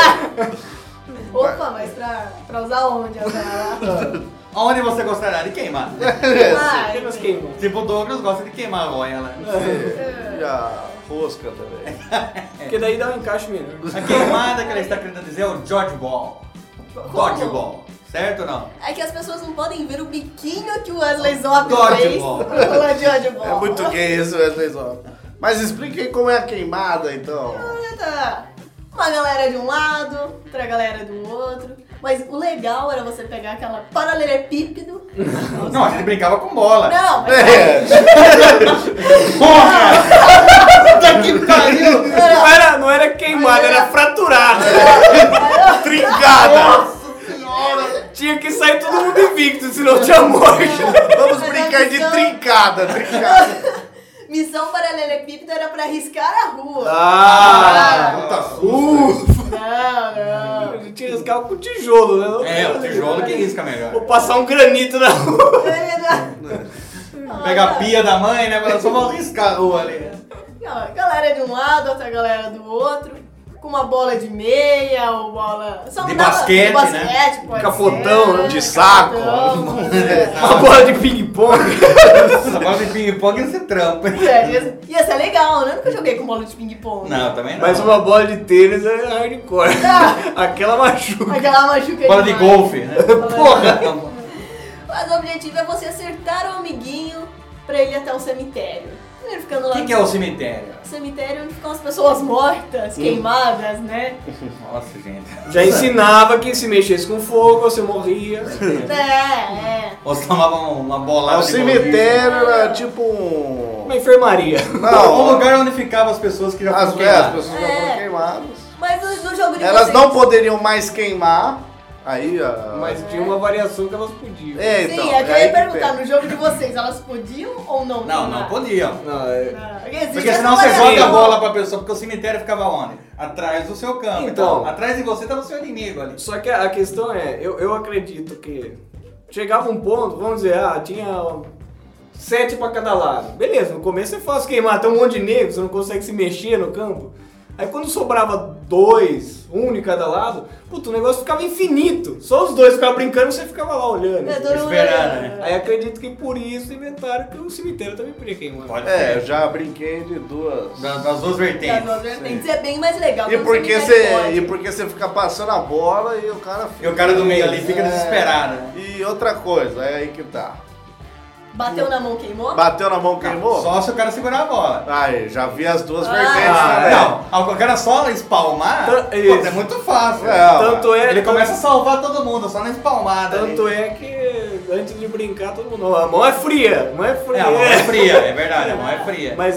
Opa, mas pra usar onde agora? Onde você gostaria de queimar? Apenas queimou. Tipo, o Douglas gosta de queimar a roia, né? E a rosca também. Porque daí dá um encaixe melhor. A queimada que ela está querendo dizer é o Dodgeball. Dodgeball. Certo ou não? É que as pessoas não podem ver o biquinho que o Wesley Zop Dodgeball. fez. O Dodgeball. É muito gay isso, Wesley Zop. Mas explique aí como é a queimada, então. Tá. Uma galera de um lado, outra galera do outro. Mas o legal era você pegar aquela paralelepípedo. Não, a gente brincava com bola. Não, mas É, Porra! Puta que pariu! Não era queimada, era fraturada. trincada. Tinha que sair todo mundo invicto, senão tinha morte. Vamos brincar de trincada. missão paralelepípedo era pra riscar a rua. Ah! Não. A gente riscava com tijolo, né? É, o tijolo que risca melhor. Vou passar um granito na rua. Pega a pia da mãe, né? Mas só vamos riscar a rua ali. Galera de um lado, outra galera do outro. Com uma bola de meia ou bola... Só De não dava- basquete, de basquete, né? pode Capotão, ser, né? De saco. capotão. Uma bola de ping-pong. Essa bola de ping-pong ia ser trampa. Ia ser legal, né? Eu nunca joguei com bola de ping-pong. Não, também não. Mas uma bola de tênis é hardcore. Aquela machuca. Aquela machuca Bola de demais. golfe, né? Porra! Mas o objetivo é você acertar o amiguinho pra ele ir até o cemitério. Ele ficando lá O que é o cemitério? cemitério onde ficam as pessoas mortas, queimadas, né? Nossa, gente. Já ensinava que se mexesse com fogo, você morria. Ou você tomava uma bolada O de cemitério era tipo um... Uma enfermaria. golfe. Um Não, lugar onde ficavam as pessoas que já foram as queimadas. pessoas já foram queimadas. Mas no jogo de Elas vocês... não poderiam mais queimar Aí, Mas tinha uma variação que elas podiam. É, então. Sim, é que eu aí ia que perguntar, tem. no jogo de vocês, elas podiam ou não? Não podiam. Não, Porque senão você joga a bola pra pessoa, porque o cemitério ficava onde? Atrás do seu campo. Então. Então, atrás de você tava o seu inimigo ali. Só que a questão é, eu acredito que chegava um ponto, vamos dizer, tinha 7 pra cada lado. Beleza, no começo é fácil queimar, tem um monte de negro, você não consegue se mexer no campo. Aí quando sobrava 2, 1 de cada lado, puto, o negócio ficava infinito. Só os dois ficavam brincando e você ficava lá olhando. Esperando, né? Aí acredito que por isso inventaram que o cemitério também podia queimar. Pode É, ser. eu já brinquei de duas. Das duas vertentes. Tem é bem mais legal. E quando porque, cemitério pode. porque você fica passando a bola e o cara fica. E o cara do meio ali fica desesperado. E outra coisa, é aí que tá. Bateu na mão, queimou? Bateu na mão, queimou? Só se o cara segurar a bola. Aí, já vi as duas Ah, vertentes também. Não, o cara só espalmar, Tá, pô, isso. é muito fácil. Tanto é, Ele começa a salvar todo mundo, só na espalmada. tanto é que antes de brincar todo mundo, a mão é fria, a mão é fria. É, a mão é fria, é verdade, a mão é fria. Mas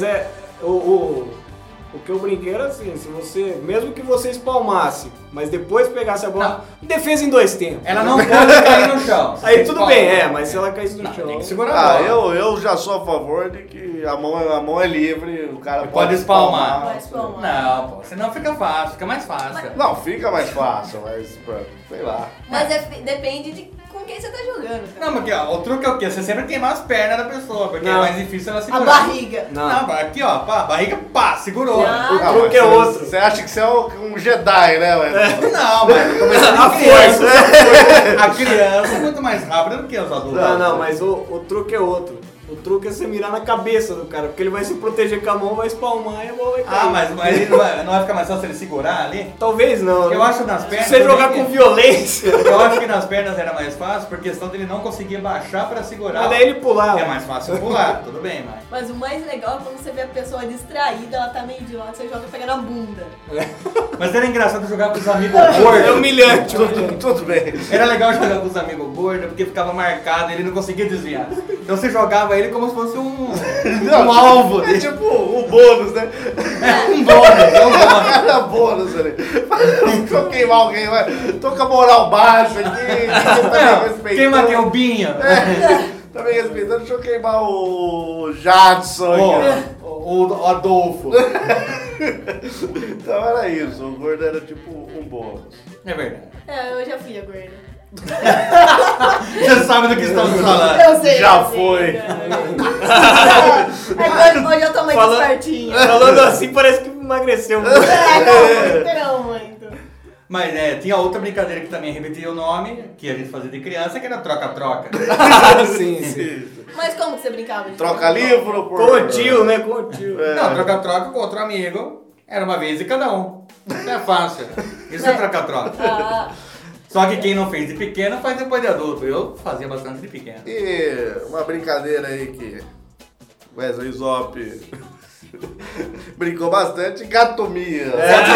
o que eu brinquei era assim, se você, mesmo que você espalmasse, mas depois pegasse a bola, defesa em 2 tempos. Ela não pode cair no chão. Aí Você tudo espalma. bem, mas se ela caísse no Não, chão... tem que segurar a bola. Eu já sou a favor de que a mão é livre, o cara Pode espalmar. Pode espalmar. Não, pô, senão fica fácil, fica mais fácil. Não, fica mais fácil, mas sei lá. Mas depende de com quem você tá jogando. Tá? Não, porque ó, o truque é o quê? Você sempre queimar as pernas da pessoa, porque Não. é mais difícil ela A segurar. barriga. Não. Não, aqui ó, pá, barriga, pá, segurou. Não. O truque é mas outro. Você acha que você é um Jedi, né? Mas... Não, mas começando A a criança. força. A criança é muito mais rápida do que os adultos. Não, mas o truque é outro. O truque é você mirar na cabeça do cara, porque ele vai se proteger com a mão, vai espalmar e a bola vai cair. Ah, mas ele não vai ficar mais fácil se ele segurar ali? Talvez não. Eu né? acho nas pernas. Se você jogar também- com violência, Eu acho que nas pernas era mais fácil, por questão dele não conseguir baixar pra segurar. mas daí ele pulava. É mais fácil pular, tudo bem, mas. Mas o mais legal é quando você vê a pessoa distraída, ela tá meio de lado, você joga e pega na bunda. Mas era engraçado jogar com os amigos É gordos. humilhante. Tudo bem. Era legal jogar com os amigos gordos, porque ficava marcado, ele não conseguia desviar. Então você jogava ele como se fosse um alvo. É tipo o bônus, né? Um bônus. Era bônus ali. Tô queimar alguém, vai. Tô com a moral baixa aqui. Tá me respeitando. Queima aqui o Binha. Tá me respeitando, deixa eu queimar o Jadson aqui. O Adolfo. Então era isso, o gordo era tipo um bônus. É verdade. É, eu já fui a gorda. Você sabe do que estamos falando. Eu sei. Já eu sei, foi. cara. Agora hoje eu tô mais Falando- espertinha. Falando assim, parece que emagreceu muito. Não, muito. Mas tinha outra brincadeira que também repetia o nome, que a gente fazia de criança, que era troca-troca. Sim, sim. Mas como que você brincava? de Troca livro por... Com o tio, né? Com o tio. Não, troca-troca com outro amigo. Era uma vez de cada um. Isso é fácil. Isso é troca-troca. Ah, Só que quem não fez de pequeno faz depois de adulto. Eu fazia bastante de pequeno. E uma brincadeira aí que Wesley Zop brincou bastante, gatomia.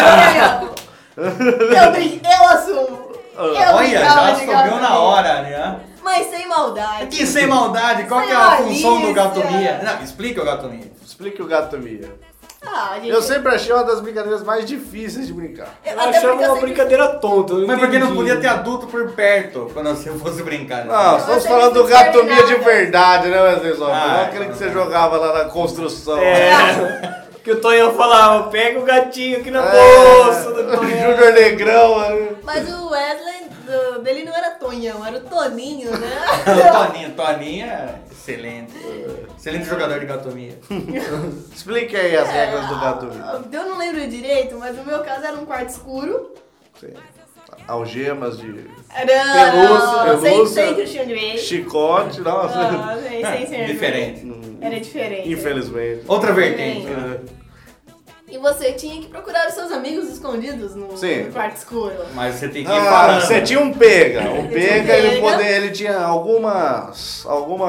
eu assumo. Eu Olha, brincava já de subiu gatomia. na hora, né? Mas sem maldade. Aqui sem maldade, qual Sem que é a função do malícia. gatomia? Não, explica o gatomia. Explique o gatomia. Ah, gente. Eu sempre achei uma das brincadeiras mais difíceis de brincar. Eu Até achava porque eu uma sempre- brincadeira tonta. eu Mas porque não entendi. podia ter adulto por perto quando você fosse brincar. Não, estamos Você falando não do gatomia de serve nada. verdade, né, Wesley Zop? Não Ah, é aquele que você jogava lá na construção. É. Que o Tonhão falava, pega o gatinho aqui na É, bolsa do o Tonhão. Júnior Negrão. né? Mas o Wesley dele não era Tonhão, era o Toninho, né? O Toninho é excelente. Excelente jogador de gatomia. Explique aí as regras do gatomia. Eu não lembro direito, mas no meu caso era um quarto escuro. Sim. Algemas de Era Pelúcia. sem Christian Grey. chicote, nossa. Ah, sem ser Diferente. Era diferente. Infelizmente. Outra vertente. E você tinha que procurar os seus amigos escondidos no Sim. quarto escuro. Mas você tem que ir Ah, falando. você tinha um pega. O pega, pega. ele tinha algumas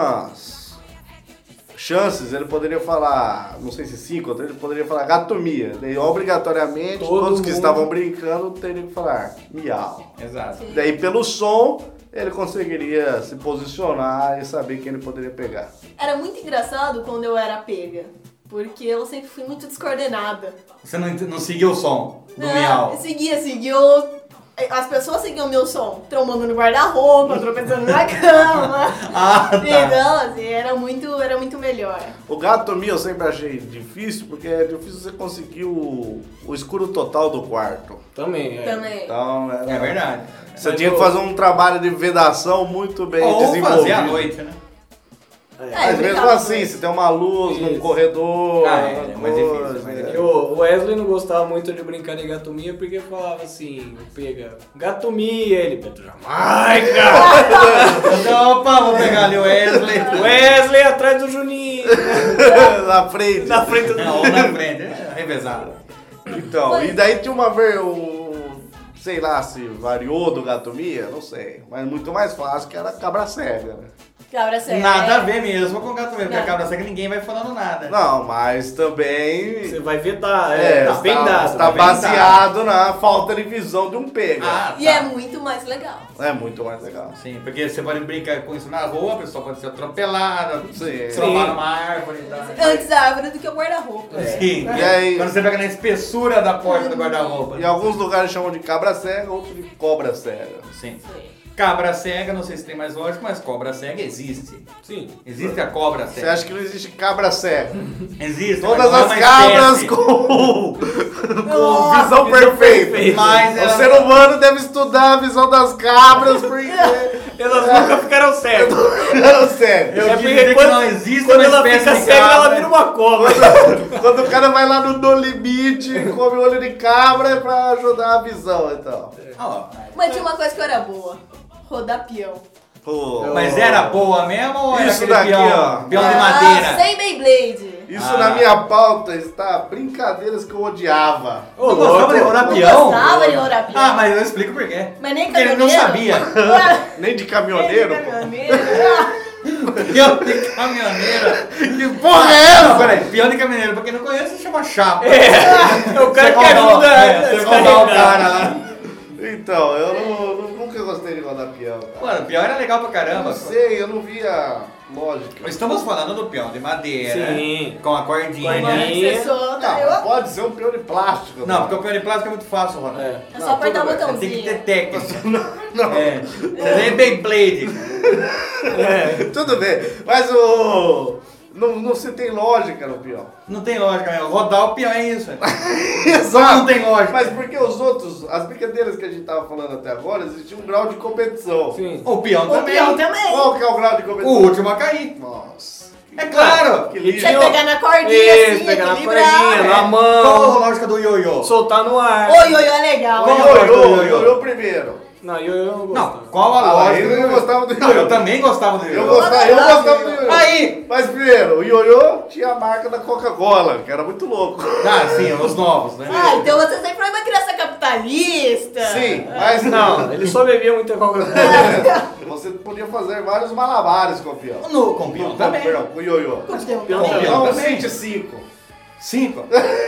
chances, ele poderia falar, não sei se 5, ele poderia falar gatomia. Daí, obrigatoriamente, Todo todos que mundo. estavam brincando teriam que falar miau. Exato. Daí, pelo som, ele conseguiria se posicionar e saber quem ele poderia pegar. Era muito engraçado quando eu era pega. Porque eu sempre fui muito descoordenada. Você não seguiu o som do Não, miau. seguia. as pessoas seguiam meu som, trombando no guarda-roupa, tropeçando na cama. Ah, tá. Então, assim, era muito melhor. O Gatomia eu sempre achei difícil, porque é difícil você conseguir o escuro total do quarto. Também, é. Também. Então, É verdade. você Mas tinha que fazer um trabalho de vedação muito bem Ou desenvolvido. fazer à noite, né? Mas mesmo brincava assim, muito. você tem uma luz num Isso. corredor, Ah, é, uma é mais difícil, coisa, mais é. difícil. O Wesley não gostava muito de brincar de gatomia porque falava assim, pega gatomia, ele, Beto Jamaica! Então, opa, vou pegar ali o Wesley. Wesley atrás do Juninho! Na frente. Na frente do Não, na frente, revezado. Então, e daí tinha uma vez, sei lá se variou do Gatomia, não sei, mas muito mais fácil que era cabra cega, né? Cabra cega. Nada a ver mesmo com o gato mesmo, porque a Não. cabra cega ninguém vai falando nada. Não, mas também Você vai vedar, tá bem dado. tá vai bem baseado na falta de visão de um pega. Ah, E tá. é muito mais legal. É muito mais legal. Sim, porque você pode brincar com isso na rua, a pessoa pode ser atropelada, Sim. trombar numa árvore. Tá? Antes da árvore do que o guarda-roupa. Sim. E aí- Quando você pega na espessura da porta do guarda-roupa. Em alguns lugares chamam de cabra cega, outros de cobra cega. Sim. Cabra cega, não sei se tem mais lógico, mas cobra cega existe. Sim. Existe a cobra Você cega. acha que não existe cabra cega? Existe. Todas mas não é as uma cabras espécie. com visão perfeita. Mas O ela- ser humano deve estudar a visão das cabras porque Elas nunca ficaram cegas. não cego. Eu É quis porque dizer que quando- não existe Quando uma ela espécie fica de cega, cabra. ela vira uma cobra. Quando o cara vai lá no limite, come olho de cabra é pra ajudar a visão, então. Ó, Mas tinha uma coisa que era boa. Rodar peão. Pô, mas era boa mesmo ou era Isso aquele daqui, peão, ó. peão de Ah, madeira? sem Beyblade. isso Ah. na minha pauta está brincadeiras que eu odiava. Ô, Não gostava de rodar Não peão? gostava de rodar peão. Ah, mas eu explico por quê. Mas nem Porque ele não caminhoneiro. sabia. Nem de caminhoneiro. Caminhoneiro. Peão de caminhoneira. Que porra é Não, essa? peraí, peão de caminhoneiro, pra quem não conhece, se chama chapa. É o cara que Você rodar- ajuda a você descarregar. rodar o cara lá. Então, eu nunca gostei de rodar peão. Cara. Mano, peão era legal pra caramba. Não sei, eu não via lógica. Estamos falando do peão de madeira. Sim. Com a cordinha. Cordinha. Você solta, Não, eu... pode ser um peão de plástico. Não, porque o peão de plástico é muito fácil, Ronaldo. É. É Não, só apertar o tudo bem. botãozinho. Tem que ter técnica. Não, É. Você nem Beyblade. tudo bem. Mas o. Não se tem lógica no peão. Não tem lógica, meu. Rodar o peão é isso. Exato. Não tem lógica. Mas porque os outros, as brincadeiras que a gente tava falando até agora, existia um grau de competição. Sim. O peão O também. peão também. Qual que é o grau de O competição? último a cair. Nossa. É claro. Que E lindo. Você tinha- pegar na cordinha Isso, assim, pegar na equilibrar. cordinha, na mão. Qual a lógica do ioiô? Soltar no ar. Oi, oi, é legal. Qual- Ioiô primeiro. Não, eu não gosto. Não, qual a Ah, lógica? ele não gostava do Não, ioiô. eu também gostava do Eu ioiô. gostava do ioiô. Aí! Mas primeiro, o ioiô tinha a marca da Coca-Cola, que era muito louco. Ah, sim, os novos, né? Ah, então você sempre foi uma criança capitalista. Sim, mas Não, ele só bebia muita Coca-Cola. você podia fazer vários malabares com o peão. No, com peão também. Perdão, com o ioiô. Continua. Peão também. Então, também. 25. 5.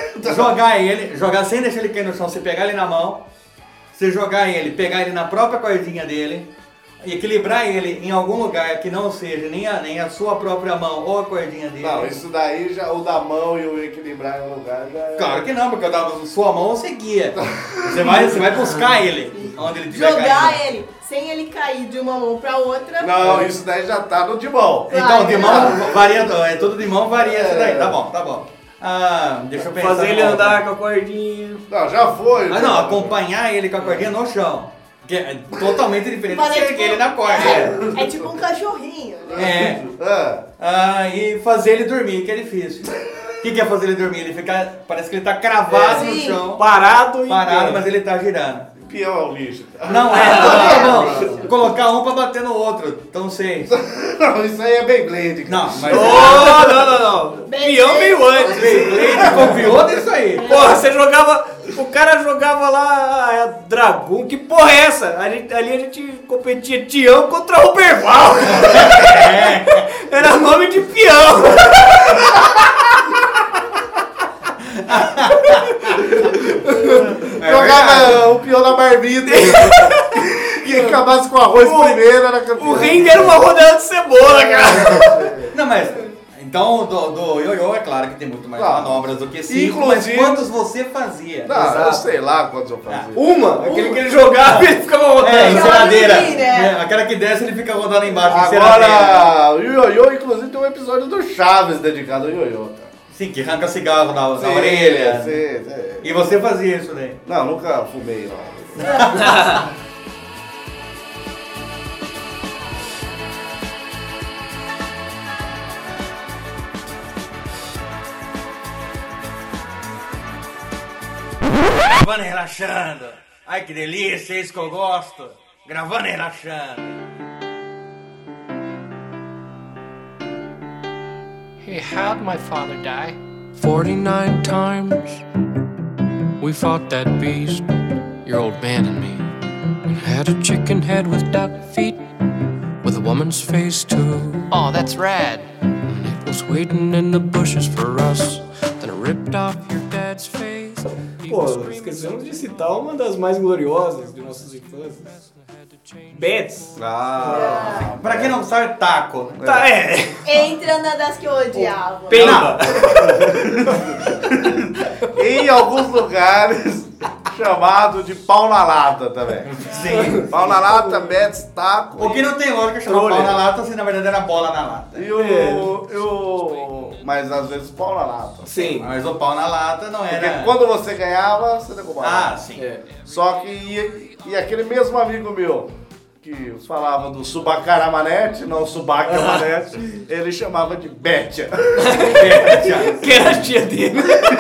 Jogar sem deixar ele cair no chão, você pegar ele na mão, você jogar ele, pegar ele na própria cordinha dele, e equilibrar ele em algum lugar que não seja nem a sua própria mão ou a cordinha dele. Não, isso daí já, o da mão e o equilibrar em um lugar já é. Claro que não, porque eu dava sua mão, você guia. Você vai buscar ele, onde ele estiver Jogar caindo. ele sem ele cair de uma mão pra outra. Não, isso daí já tá no de mão. Então, de mão Claro. varia, é tudo de mão varia isso daí. É. Tá bom, tá bom. Ah, deixa eu pensar. Fazer ele numa outra. andar com a cordinha. Não, já foi. Ah, não, acompanhar ele com a cordinha no chão. Que é totalmente diferente de Fazer você tipo- erguer ele na corda. É tipo um cachorrinho. Né? É. Ah, Ah, e fazer ele dormir, que é difícil. O que é fazer ele dormir? Ele fica. Parece que ele tá cravado no Sim. chão, Parado e. parado, pé. mas ele tá girando. peão é um lixo. Não é, não. Colocar um pra bater no outro. Então 6. Não, isso aí é Beyblade. Não, mas. Oh, não. Bem, Peão veio antes. Ele confiou nisso aí. Porra, você jogava. O cara jogava lá Dragon. Que porra é essa? Ali a gente competia Tião contra Roberval. Era nome de peão. Jogava o peão na marmita. Quem acabasse com arroz primeiro era campeão. O ringue era uma rodela de cebola, cara. Não, mas. Então, do ioiô, é claro que tem muito mais Claro. manobras do que 5, mas Inclusive- quantos você fazia? Não, eu sei lá quantos eu fazia. Aquele que ele jogava e ele ficava rodando. É, enceradeira. Joga né? Aquela que desce, ele fica rodando embaixo, enceradeira. Agora, o ioiô, inclusive, tem um episódio do Chaves dedicado ao ioiô, cara. Sim, que arranca cigarro da Sim, orelha. sim. E você fazia isso daí? Não, nunca fumei, não. Gravando e relaxando. Ai, que delícia, é isso que eu gosto. Gravando e relaxando. Hey, how'd my father die? 49 times. We fought that beast, your old man and me. We had a chicken head with duck feet, with a woman's face too. Oh, that's rad. And it was waiting in the bushes for us. Then I ripped off your dad's face. He Pô, was screaming esquecemos de citar uma das mais gloriosas de nossas infâncias. Betts. Ah, Pra quem não sabe, taco. Tá, Entra na das que eu odiava. Pemba. em alguns lugares, chamado de pau na lata também. Sim. Pau na lata, Betis, taco. O que não tem lógica chamar Trolha. pau na lata se na verdade era bola na lata. Mas às vezes pau na lata. Sim. Mas o pau na lata não Porque era... quando você ganhava, você derrubava. Ah, sim. É. Só que e aquele mesmo amigo meu que falava do Subacaramanete, não Subacamanete, ele chamava de Betia. Que era a tia dele.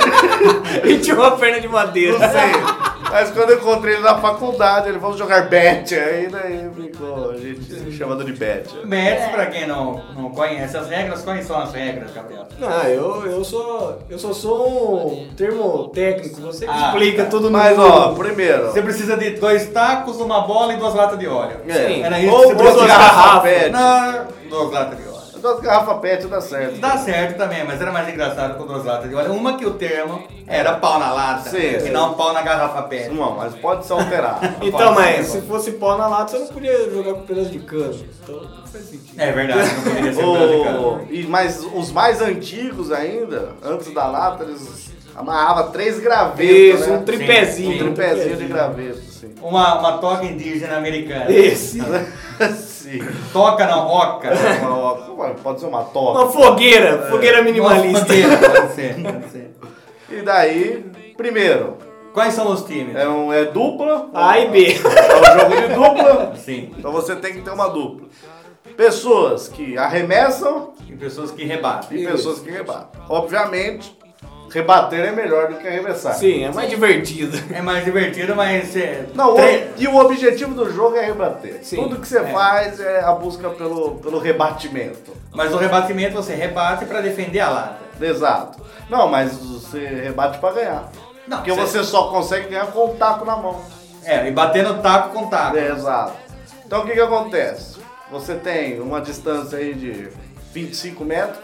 E tinha uma perna de madeira. Não sei. Mas quando eu encontrei ele na faculdade, ele falou jogar Betia. Aí daí ficou a gente chamando de Betia. Mets, pra quem não conhece as regras, quais são as regras, Gabriel? Não, eu só sou um termo técnico, você que Ah, explica tá. tudo no Mas ó, primeiro. Você precisa de 2 tacos, uma bola e 2 latas de óleo. Sim. Era isso Ou que você duas precisava. garrafas PET. Não, 2 latas de óleo. 2 garrafas PET dá certo. Dá certo também, mas era mais engraçado com 2 latas de óleo. Uma que o termo era pau na lata Sim, e sim. não pau na garrafa PET. Não, mas pode se alterar. Então, Pode mas ser, se fosse pau na lata, você não podia jogar com pedaço de cano. Então não faz sentido. É verdade, não poderia ser praticado. Mas os mais antigos ainda, antes da lata, eles amarravam 3 gravetos. Isso, né? um tripézinho. Sim, Um tripézinho de graveto, assim. Uma toca indígena americana. Esse. Sim. Toca não, oca. Pode ser uma toca. Uma fogueira, fogueira minimalista. Nossa, pode ser, pode ser. E daí, primeiro, Quais são os times? é dupla. A e B. É um jogo de dupla. Sim. Então você tem que ter uma dupla. Pessoas que arremessam E pessoas que rebatem. e pessoas que rebatem. Obviamente, rebater é melhor do que arremessar. Sim, é mais divertido. É mais divertido, mas... Não, e o objetivo do jogo é rebater. Sim. Tudo que você faz é a busca pelo rebatimento. Mas no rebatimento você rebate pra defender a lata. Exato. Não, mas você rebate pra ganhar. Não, Porque você só consegue ganhar com o taco na mão. É, e batendo taco com taco. Exato. Então o que acontece? Você tem uma distância aí de 25 metros.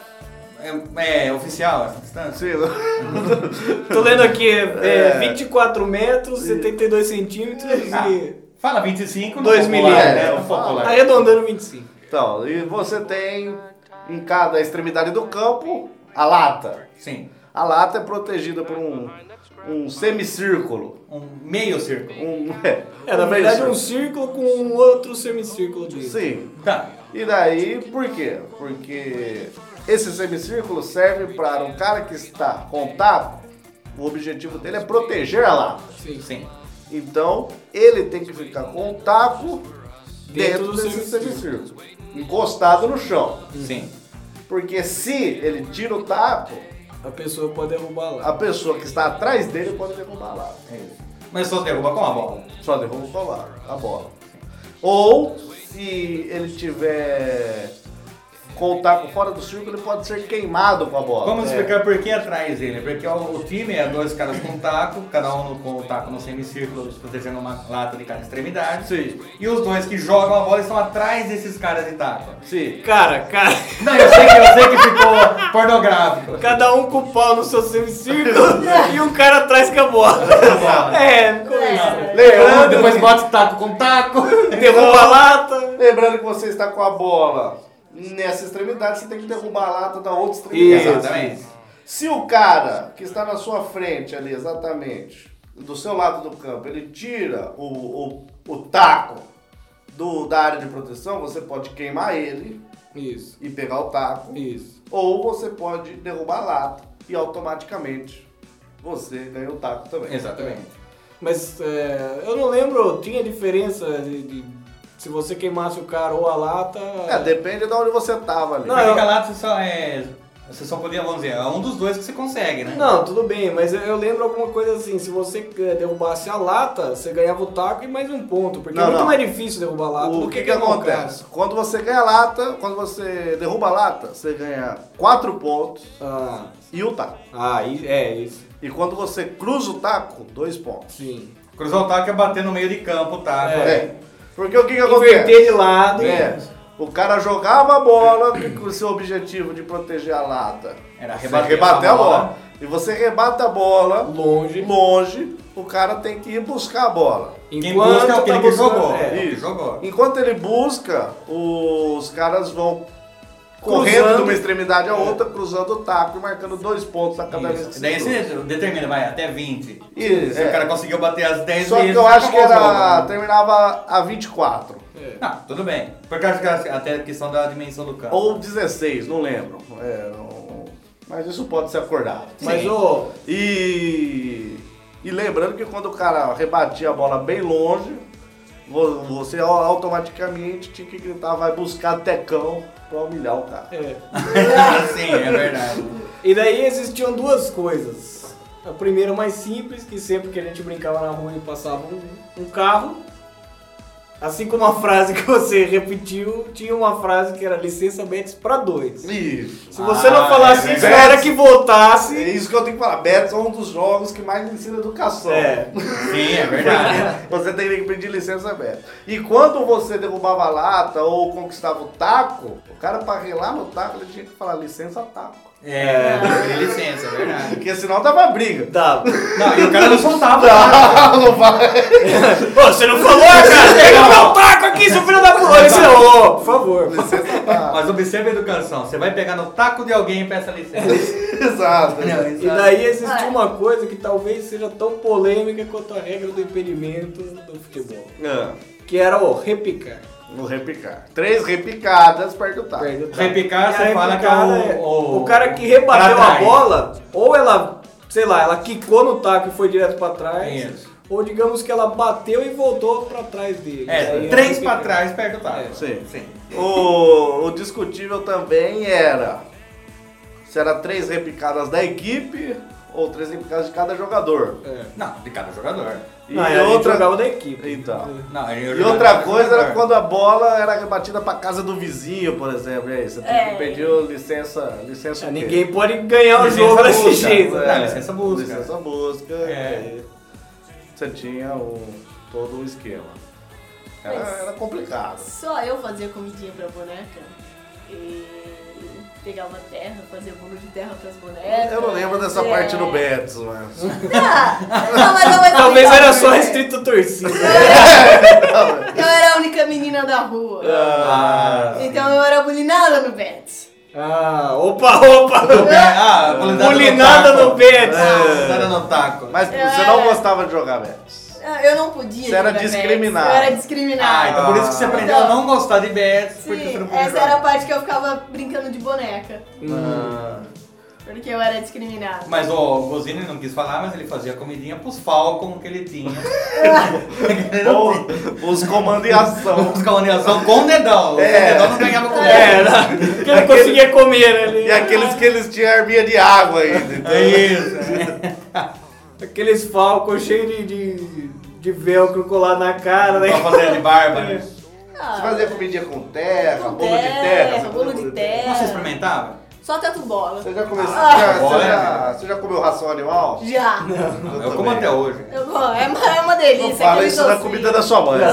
É oficial essa distância? Sim. Tô lendo aqui, 24 metros, 72 centímetros e Fala 25 no 2 popular, milímetros. né? É, No eu falo. popular. arredondando 25. Então, e você tem em cada extremidade do campo a lata. Sim. A lata é protegida por um semicírculo. Um meio círculo. Na verdade, um círculo com um outro semicírculo dentro. Sim. Tá. E daí, por quê? Porque esse semicírculo serve para um cara que está com taco, o objetivo dele é proteger a lata. Sim. Então, ele tem que ficar com o taco dentro do desse semicírculo. semicírculo, encostado no chão. Sim. Porque se ele tira o taco, A pessoa pode derrubar lá. a pessoa que está atrás dele pode derrubar a lata. É isso. Mas só derruba com a bola. Só derruba a bola. Ou, se ele tiver com o taco fora do círculo, ele pode ser queimado com a bola. Vamos explicar por que atrás dele. Porque o time é 2 caras com taco, cada um com o taco no semicírculo, protegendo uma lata de cada extremidade. Sim. E os 2 que jogam a bola estão atrás desses caras de taco. Sim. Cara, Não, eu sei que ficou pornográfico. cada um com o pau no seu semicírculo e um cara atrás com a bola. Ficou isso. Lembrando, Depois bate taco com taco. Derruba a lata. lembrando que você está com a bola Nessa extremidade você tem que derrubar a lata da outra extremidade. Exatamente. Se o cara que está na sua frente ali, exatamente, do seu lado do campo, ele tira o taco da área de proteção, você pode queimar ele Isso. e pegar o taco. Isso. Ou você pode derrubar a lata e automaticamente você ganha o taco também. Exatamente. Mas eu não lembro, tinha diferença de se você queimasse o cara ou a lata... Depende de onde você tava ali. Não, Porque lá você só podia, vamos dizer, é um dos dois que você consegue, né? Não, tudo bem, mas eu lembro alguma coisa assim, se você derrubasse a lata, você ganhava o taco e mais um ponto, porque é muito mais difícil derrubar a lata O do que queimar o cara. acontece? Quando você ganha a lata, quando você derruba a lata, você ganha 4 pontos e o taco. Isso. E quando você cruza o taco, 2 pontos. Sim. Cruzar o taco é bater no meio de campo o taco. Porque o que acontece? Inverter de lado. O cara jogava a bola com o seu objetivo de proteger a lata. Era Você rebater a bola. E você rebate a bola longe, o cara tem que ir buscar a bola. Quem busca é aquele que jogou. Isso. Jogou. Enquanto ele busca, os caras vão correndo de uma extremidade a outra, cruzando o taco e marcando 2 pontos a cada vez que Daí você você determina, vai, até 20. Isso, Se o cara conseguiu bater as 10 Só vezes, que eu acho que acabou o jogo. terminava a 24. Não, tudo bem. Porque eu acho que até a questão da dimensão do campo. Ou 16, não lembro. Mas isso pode ser acordado. Mas E lembrando que quando o cara rebatia a bola bem longe, você automaticamente tinha que gritar, vai buscar tecão pra humilhar o cara. Sim, é verdade. E daí existiam duas coisas. A primeira mais simples, que sempre que a gente brincava na rua e passava um carro, assim como a frase que você repetiu, tinha uma frase que era licença Betis pra 2. Isso. Se você não falasse isso, na hora que voltasse... É isso que eu tenho que falar. Betis é um dos jogos que mais ensina educação. Sim, é verdade. Você teria que pedir licença Betis. E quando você derrubava a lata ou conquistava o taco, o cara pra relar no taco, ele tinha que falar licença taco. Licença, é verdade. Porque senão dava briga. Não, e o cara não soltava. Não vai. Pô, você não falou, cara? Pega meu taco aqui, seu filho da puta! Por favor. Licença taco. Mas observe a educação. Você vai pegar no taco de alguém e peça licença. Exato. E daí existe uma coisa que talvez seja tão polêmica quanto a regra do impedimento do futebol. Que era o repicar. No repicar. 3 repicadas perto do taco. Repicar, você fala que o cara que rebateu a bola, ou ela, sei lá, ela quicou no taco e foi direto pra trás. Isso. Ou digamos que ela bateu e voltou pra trás dele. 3 pra trás perto do taco. Sim. O discutível também era se era 3 repicadas da equipe ou 3 repicadas de cada jogador. Não, de cada jogador. E outra jogava da equipe. Então. E outra coisa era quando a bola era rebatida pra casa do vizinho, por exemplo. E aí, você tem que pedir licença ninguém pode ganhar o jogo desse jeito. Licença busca. Licença busca. Você tinha todo o esquema. Era complicado. Só eu fazia comidinha pra boneca. E pegava terra, fazia bolo de terra pras bonecas. Eu não lembro dessa parte do Betis, mas... mas talvez era só restrito torcida. Eu era a única menina da rua. Então eu era bulinada no Betis. Opa! Bulinada no Betis. Bulinada no taco. Mas você não gostava de jogar Betis? Eu não podia. Você era discriminado. Eu era discriminado. Então por isso que você aprendeu a não gostar de Betis. Sim, essa era a parte que eu ficava brincando de boneca. Porque eu era discriminado. Mas o Gozini não quis falar, mas ele fazia comidinha pros Falcon que ele tinha. Os comandos em ação. Os comandos em ação com o dedão. O dedão não ganhava comida. Porque ele conseguia comer, né? E aqueles que eles tinham arminha de água ainda. Então. Isso. Aqueles falcos cheios de velcro colado na cara, né? Pra fazer de barba, né? Você fazia comidinha com terra, bolo de terra. Bolo de terra. Você experimentava? Só teto bola. Você já comeu ração animal? Já. Eu como até hoje. É uma delícia. Não fala isso na comida da sua mãe.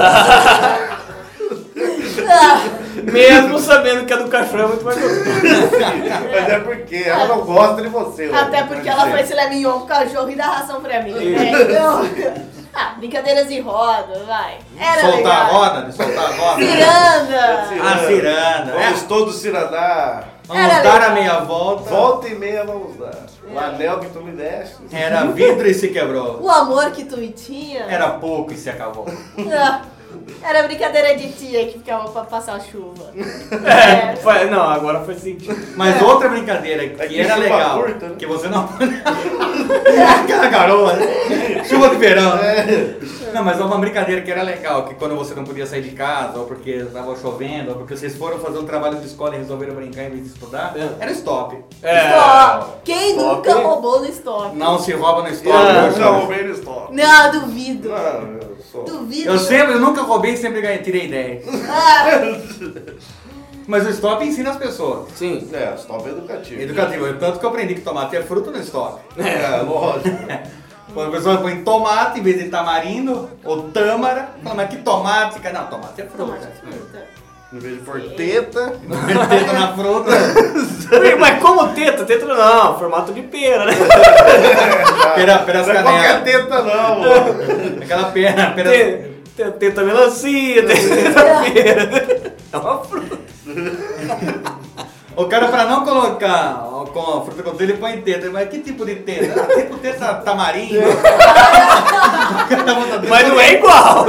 Mesmo sabendo que a do cachorro é muito mais gostosa. Mas é porque ela não gosta de você. Até porque ela faz filé mignon pro cachorro e dá ração pra mim. Então... brincadeiras de roda, vai. Era Soltar legal. a roda, de soltar a roda. Ciranda. Ah, ciranda. Vamos todos cirandar. Vamos Era dar legal. a meia volta. Volta e meia vamos dar. O anel que tu me deste. Era vidro e se quebrou. O amor que tu me tinha. Era pouco e se acabou. Ah, era brincadeira de tia que ficava pra passar chuva. Não, agora faz sentido. Mas outra brincadeira que que era chuva legal, curta, né? que você não... Aquela garoa, né? Chuva de verão. Não, mas uma brincadeira que era legal, que quando você não podia sair de casa, ou porque estava chovendo, ou porque vocês foram fazer um trabalho de escola e resolveram brincar em vez de estudar, era stop. Stop. Quem Stop. nunca roubou no stop? Não se rouba no stop. Eu já roubei no stop. Não, duvido. Não, eu sou. Duvido. Eu nunca roubei e sempre tirei 10. Ah, Mas o stop ensina as pessoas. Sim. É, stop é educativo. Educativo. Tanto que eu aprendi que tomate é fruto no stop. É, lógico. Quando a pessoa põe tomate em vez de tamarindo ou tâmara, fala, mas que tomate? Não, tomate é fruta. tomate de fruta. Em vez de pôr teta. Teta na fruta. Mas como teta? Teta não, formato de pera, né? Peras Não é qualquer canelas. teta, não, mano. Aquela pera. Teta melancia, teta pera. É uma fruta. O cara, pra não colocar com a fruta com ele põe teta. Mas que tipo de teta? Ah, tipo teta tamarindo. Mas não é igual.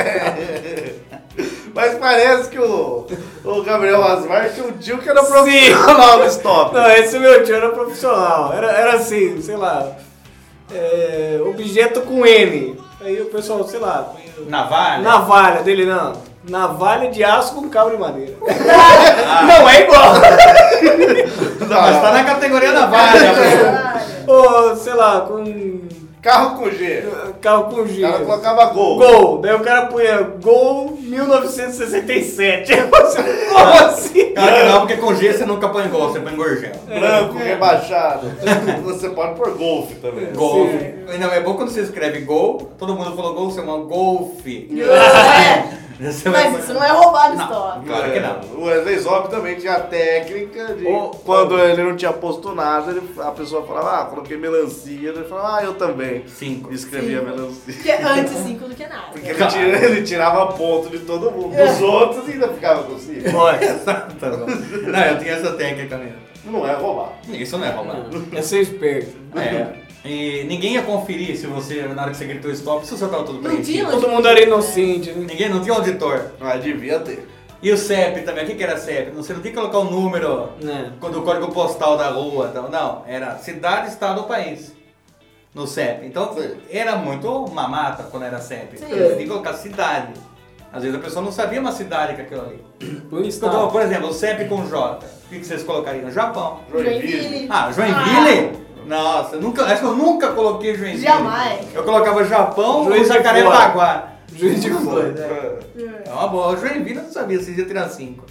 Mas parece que o Gabriel Asmar tinha um tio que era profissional no stop. Não, esse meu tio era profissional. Era assim, sei lá. Objeto com N. Aí o pessoal, sei lá. Navalha. Navalha dele não. Navalha de aço com cabo de madeira. Não é igual. Mas tá na categoria navalha. Ou, sei lá, com Carro com G. carro com G. O cara colocava gol. Gol. Daí o cara punha Gol 1967. Como assim? Claro que não, porque com G você nunca põe gol, você põe gorgel. Branco, rebaixado. Você pode pôr golfe também. Golfe. Não, é bom quando você escreve gol, todo mundo falou gol, você chama golfe. É. Você vai Mas isso não é roubar no Não. stop. Claro que não. O Wesley Zop também tinha a técnica de quando ele não tinha posto nada, a pessoa falava, ah, coloquei melancia. Ele falava, ah, eu também. 5. E escrevia melancia. Que é antes 5 do que nada. Porque ele tirava ponto de todo mundo. Dos outros ainda ficava com 5. Não, eu tinha essa técnica mesmo. Não é roubar. Isso não é roubar. É ser esperto. É. E ninguém ia conferir se você, na hora que você gritou stop, se o seu tava tudo Não preenchido. tinha Todo mundo era inocente, né? Ninguém, não tinha auditor. Mas devia ter. E o CEP também, o que era CEP? Você não tinha que colocar o número Né. do código postal da rua, então, não, era cidade, estado ou país no CEP. Então Sim. era muito mamata quando era CEP. Sim. Você tinha que colocar cidade. Às vezes a pessoa não sabia uma cidade com aquilo ali. Então, por exemplo, o CEP com J, o que vocês colocariam? Japão. Joinville. Ah, Joinville? Nossa, acho que eu nunca coloquei Joinville. Jamais. Eu colocava Japão Juiz ou de Jacarepaguá. Juiz de fora. É uma boa. Joinville eu não sabia se ia tirar 5.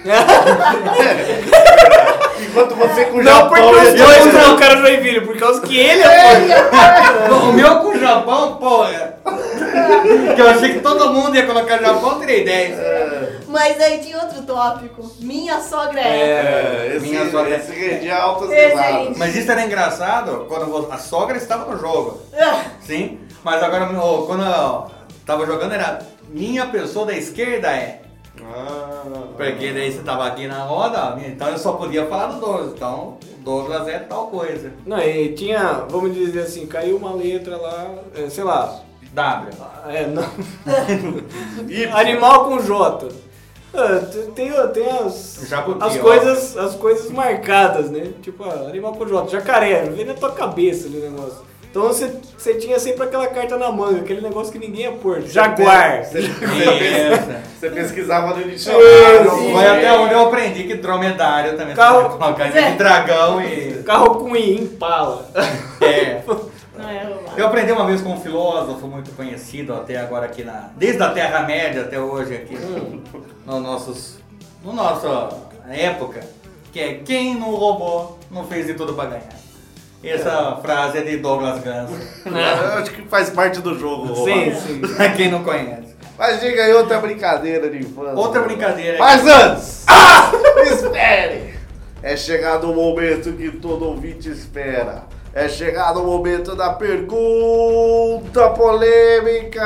Enquanto você com o Não, Japão... porque os ia dois tirar- colocaram Joinville, por causa que ele é O meu com o Japão, porra. Que eu achei que todo mundo ia colocar Japão, eu tirei 10. Mas aí tinha outro tópico. Minha sogra é. Minha sogra- esse rendia altas Esse risadas. aí. Mas isso era engraçado quando a sogra estava no jogo. Sim, mas agora quando eu tava jogando era minha pessoa da esquerda é. Porque daí você tava aqui na roda, então eu só podia falar do Douglas. Então, o Douglas é tal coisa. Não, e tinha, vamos dizer assim, caiu uma letra lá, sei lá. W. Não. Y. Animal com J. Tem Jabuti, as coisas marcadas, né? Tipo, animal com J, jacaré, vem na tua cabeça ali o negócio. Então você tinha sempre aquela carta na manga, aquele negócio que ninguém ia pôr. Jaguar. Você pesquisava no Isso. dicionário. Foi até onde eu aprendi que dromedário também. Carro- Você pode colocar em vez de dragão e. Carro com I, Impala. É. Não é roubar. Eu aprendi uma vez com um filósofo muito conhecido até agora aqui desde a Terra-média até hoje aqui no nossa época, que é quem não roubou não fez de tudo pra ganhar. Essa frase é de Douglas Ganso, Eu acho que faz parte do jogo. Sim, roubar. sim. pra quem não conhece. Mas diga aí outra brincadeira de infância. Outra brincadeira. Mas antes, espere! É chegado o momento que todo ouvinte espera. É chegado o momento da pergunta polêmica!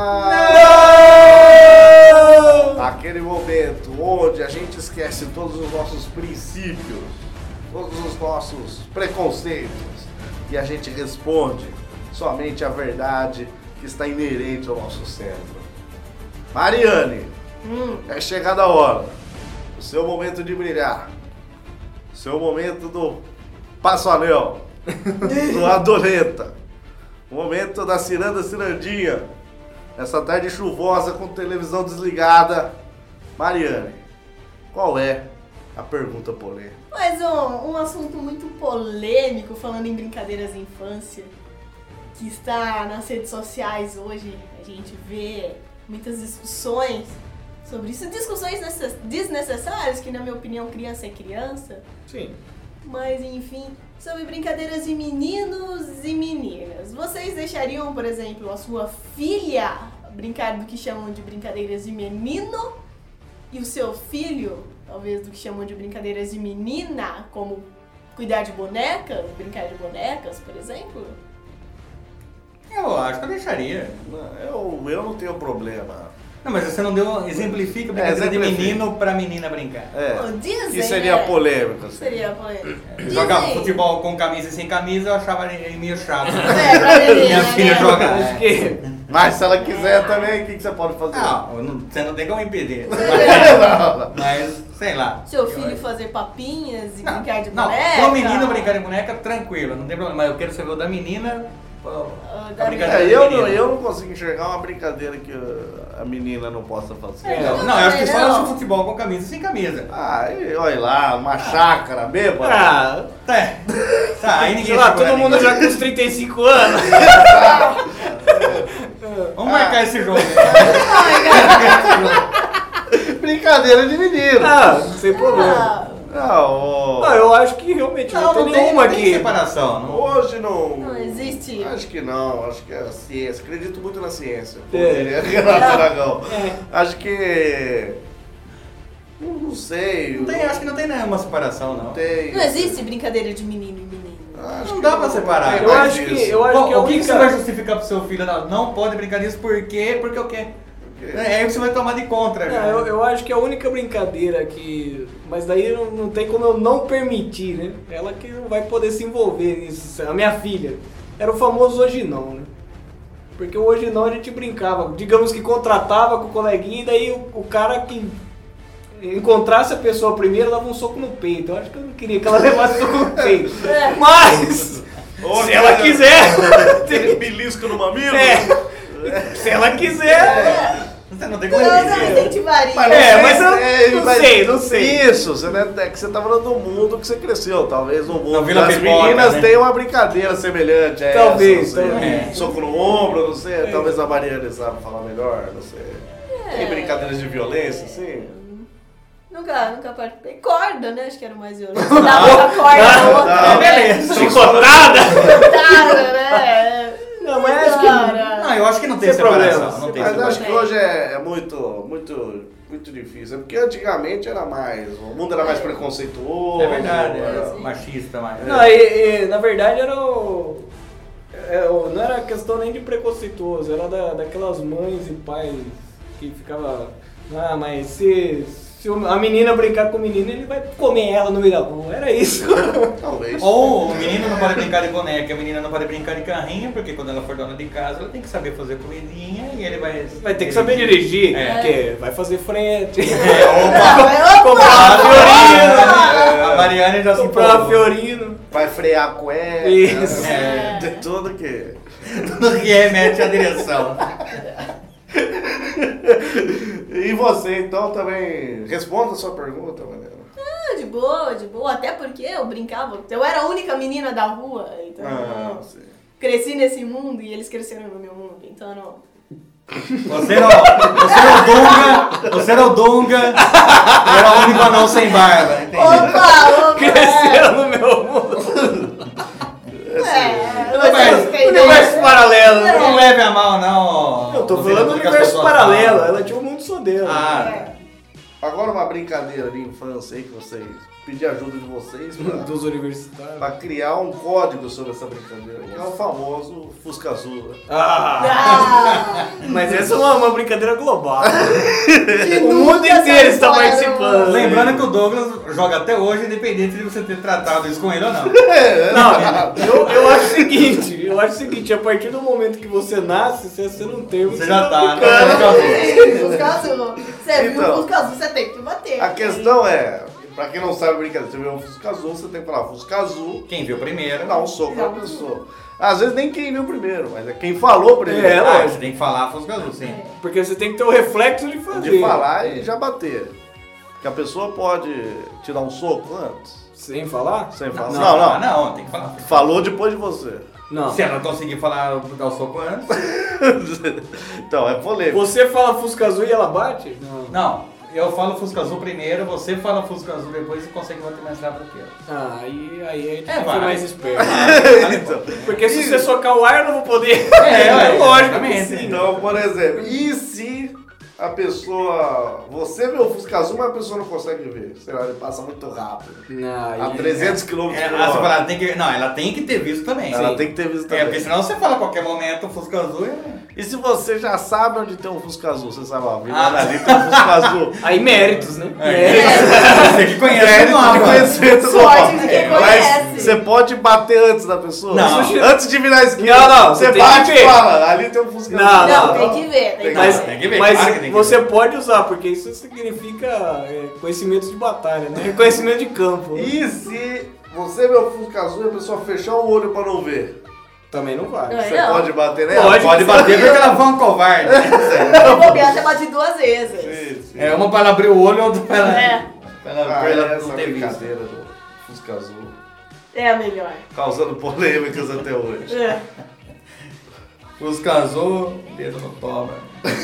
Não! Aquele momento onde a gente esquece todos os nossos princípios, todos os nossos preconceitos e a gente responde somente a verdade que está inerente ao nosso cérebro. Mariane, é chegada a hora. O seu momento de brilhar. O seu momento do passo-anel. Do adoleta. O momento da cirandinha. Essa tarde chuvosa com televisão desligada. Mariane, qual é a pergunta polêmica? Mas um assunto muito polêmico, falando em brincadeiras de infância, que está nas redes sociais hoje. A gente vê muitas discussões sobre isso. Discussões desnecessárias, que na minha opinião criança é criança. Sim. Mas enfim, sobre brincadeiras de meninos e meninas. Vocês deixariam, por exemplo, a sua filha brincar do que chamam de brincadeiras de menino? E o seu filho, talvez, do que chamam de brincadeiras de menina, como cuidar de bonecas, brincar de bonecas, por exemplo? Eu acho que eu deixaria. Eu não tenho problema. Não, mas você não deu. Exemplifica a brincadeira de menino pra menina brincar. Dizem, que seria polêmico. Assim. Seria polêmico. Jogar futebol com camisa e sem camisa, eu achava ele meio chato. Pra Minha filha jogar. Acho que... Mas se ela quiser também, o que você pode fazer? Você não tem como impedir. Não. Mas, sei lá. Seu filho fazer papinhas e brincar de boneca? Não, pro menino brincar de boneca, tranquilo, não tem problema. Mas eu quero saber o da menina. Da brincadeira eu não consigo enxergar uma brincadeira que a menina não possa fazer. Não, eu acho que só se futebol com camisa e sem camisa. Olha lá, uma chácara, bêbada. Aí ninguém Sei lá, todo mundo já com uns 35 anos. Vamos marcar esse jogo. Brincadeira de menino. Sem problema. Não, eu acho que realmente não tem nenhuma tem aqui. separação. Não. Hoje não. Não existe. Acho que não, acho que é a ciência. Acredito muito na ciência. É. Aragão. Acho que. Não sei. Acho que não tem nenhuma separação, não. Tem. Não existe brincadeira de menino e menina. Acho Não que dá pra separar. tem Eu mais acho disso. que a O que única... você vai justificar pro seu filho? Não pode brincar disso, por quê? Porque o quê? É aí que você vai tomar de contra. Não, eu acho que a única brincadeira que... Mas daí não tem como eu não permitir, né? Ela que não vai poder se envolver nisso. A minha filha. Era o famoso hoje não, né? Porque o hoje não a gente brincava. Digamos que contratava com o coleguinha e daí o cara que encontrasse a pessoa primeiro dava um soco no peito. Eu acho que eu não queria que ela levasse soco no peito. Mas... se ela quiser... Tem belisco no mamilo? Se ela quiser... Você não tem como Eu não dizer. incentivaria. Mas não sei. Isso, é que você tá falando do mundo que você cresceu. Talvez o mundo Vila das Pipoca, meninas né? tenha uma brincadeira semelhante a Talvez, essa. Não sei. talvez. Soco no ombro, não sei. Talvez a Mariana sabe falar melhor, não sei. Tem brincadeiras de violência, assim? Nunca participei. Corda, né? Acho que era o mais violento. Dava uma corda na outra. Beleza. Chicotada! Chicotada, né? Não, mas acho que... Não, eu acho que não tem Sem separação. problema. Não tem Mas separação. acho que hoje é muito difícil. Porque antigamente era mais. O mundo era mais preconceituoso. É verdade, era- era machista, mas. Não, na verdade era não era questão nem de preconceituoso, era daquelas mães e pais que ficavam... mas se a menina brincar com o menino, ele vai comer ela no meio da rua. Era isso. Talvez. Ou o menino não pode brincar de boneca, a menina não pode brincar de carrinho, porque quando ela for dona de casa, ela tem que saber fazer comidinha e ele Vai ter que saber dirigir, É. porque vai fazer frente. Comprar Fiorino. A Mariana já se Comprar empolgou. Fiorino. Vai frear a cueca. Isso. De tudo que. Tudo que remete à direção. E você, então, também responda a sua pergunta, Mariana. De boa. Até porque eu brincava. Eu era a única menina da rua. Então eu Sim. cresci nesse mundo e eles cresceram no meu mundo. Então não. Você era o Dunga, era o único anão sem barba, entende? Opa! Cresceram no meu mundo. Universo paralelo. Não leve a mal, não. Eu tô Não falando do sei o que as universo pessoas paralelo. falam. Ela tinha um mundo só dela. Agora uma brincadeira de infância aí que vocês... Pedir ajuda de vocês Dos universitários. pra criar um código sobre essa brincadeira. Que é o famoso Fusca Azul. Né? Mas essa é uma brincadeira global. Que O mundo nunca inteiro se está fala, participando. Lembrando que o Douglas joga até hoje, independente de você ter tratado isso com ele ou não. Não, eu acho o seguinte, a partir do momento que você nasce, se você não tem, Você já tá, brincando. Fusca Azul. Você viu Então. o Fusca Azul, você tem que bater. A questão é, pra quem não sabe brincadeira, você vê um Fusca Azul, você tem que falar Fusca Azul, Quem viu primeiro? dar um soco na pessoa. Às vezes nem quem viu primeiro, mas é quem falou primeiro. É, Ah, lógico. você tem que falar Fusca Azul, sim. Porque você tem que ter o reflexo de fazer. De falar e já bater. Porque a pessoa pode te dar um soco antes, Sem falar? sem falar. Não, Não. não, tem que falar. Falou depois de você. Não. Se ela conseguir falar, dar o soco antes. Então, é polêmico. Você fala Fusca Azul e ela bate? Não. Não, eu falo Fusca Azul primeiro, você fala Fusca Azul depois e consegue bater mais rápido que eu. Ah, aí É, tem que vai. ser mais esperto. Então, Porque se você socar o ar, eu não vou poder. lógico. então, por exemplo, e se a pessoa... Você vê o Fusca Azul, mas a pessoa não consegue ver? Sei lá, ele passa muito rápido. Não, A 300 km por Você hora. fala, ela tem que ter visto também. Ela Sim. tem que ter visto É, porque também. senão você fala a qualquer momento Fusca Azul E se você já sabe onde tem um Fusca Azul, você sabe, ó, Ah. ali tem um Fusca Azul. Aí méritos, né? Você que conhece Mérito o de mapa. conhecer tudo Sorte bom. de quem Mas conhece. você pode bater antes da pessoa? Não. Antes de virar a esquina. Não, Você você tem bate que e ver. fala, ali tem um Fusca Não, Azul. Não, tem que ver. Tem que Mas, ver. Tem que ver, mas claro que tem que você ver. pode usar, porque isso significa conhecimento de batalha, né? Reconhecimento de campo. E se você vê o Fusca Azul e a pessoa fechar o olho pra não ver? Também não vale. Não, Você não. pode bater nela? Pode. Pode bater porque ela foi um covarde. Eu vou ver até bati 2 vezes. Sim. É uma para ela abrir o olho, outra para ela, É, pra ela Essa não ter visto. brincadeira do Fusca Azul, é a melhor. causando polêmicas até hoje. É. Fusca Azul, dedo no toba.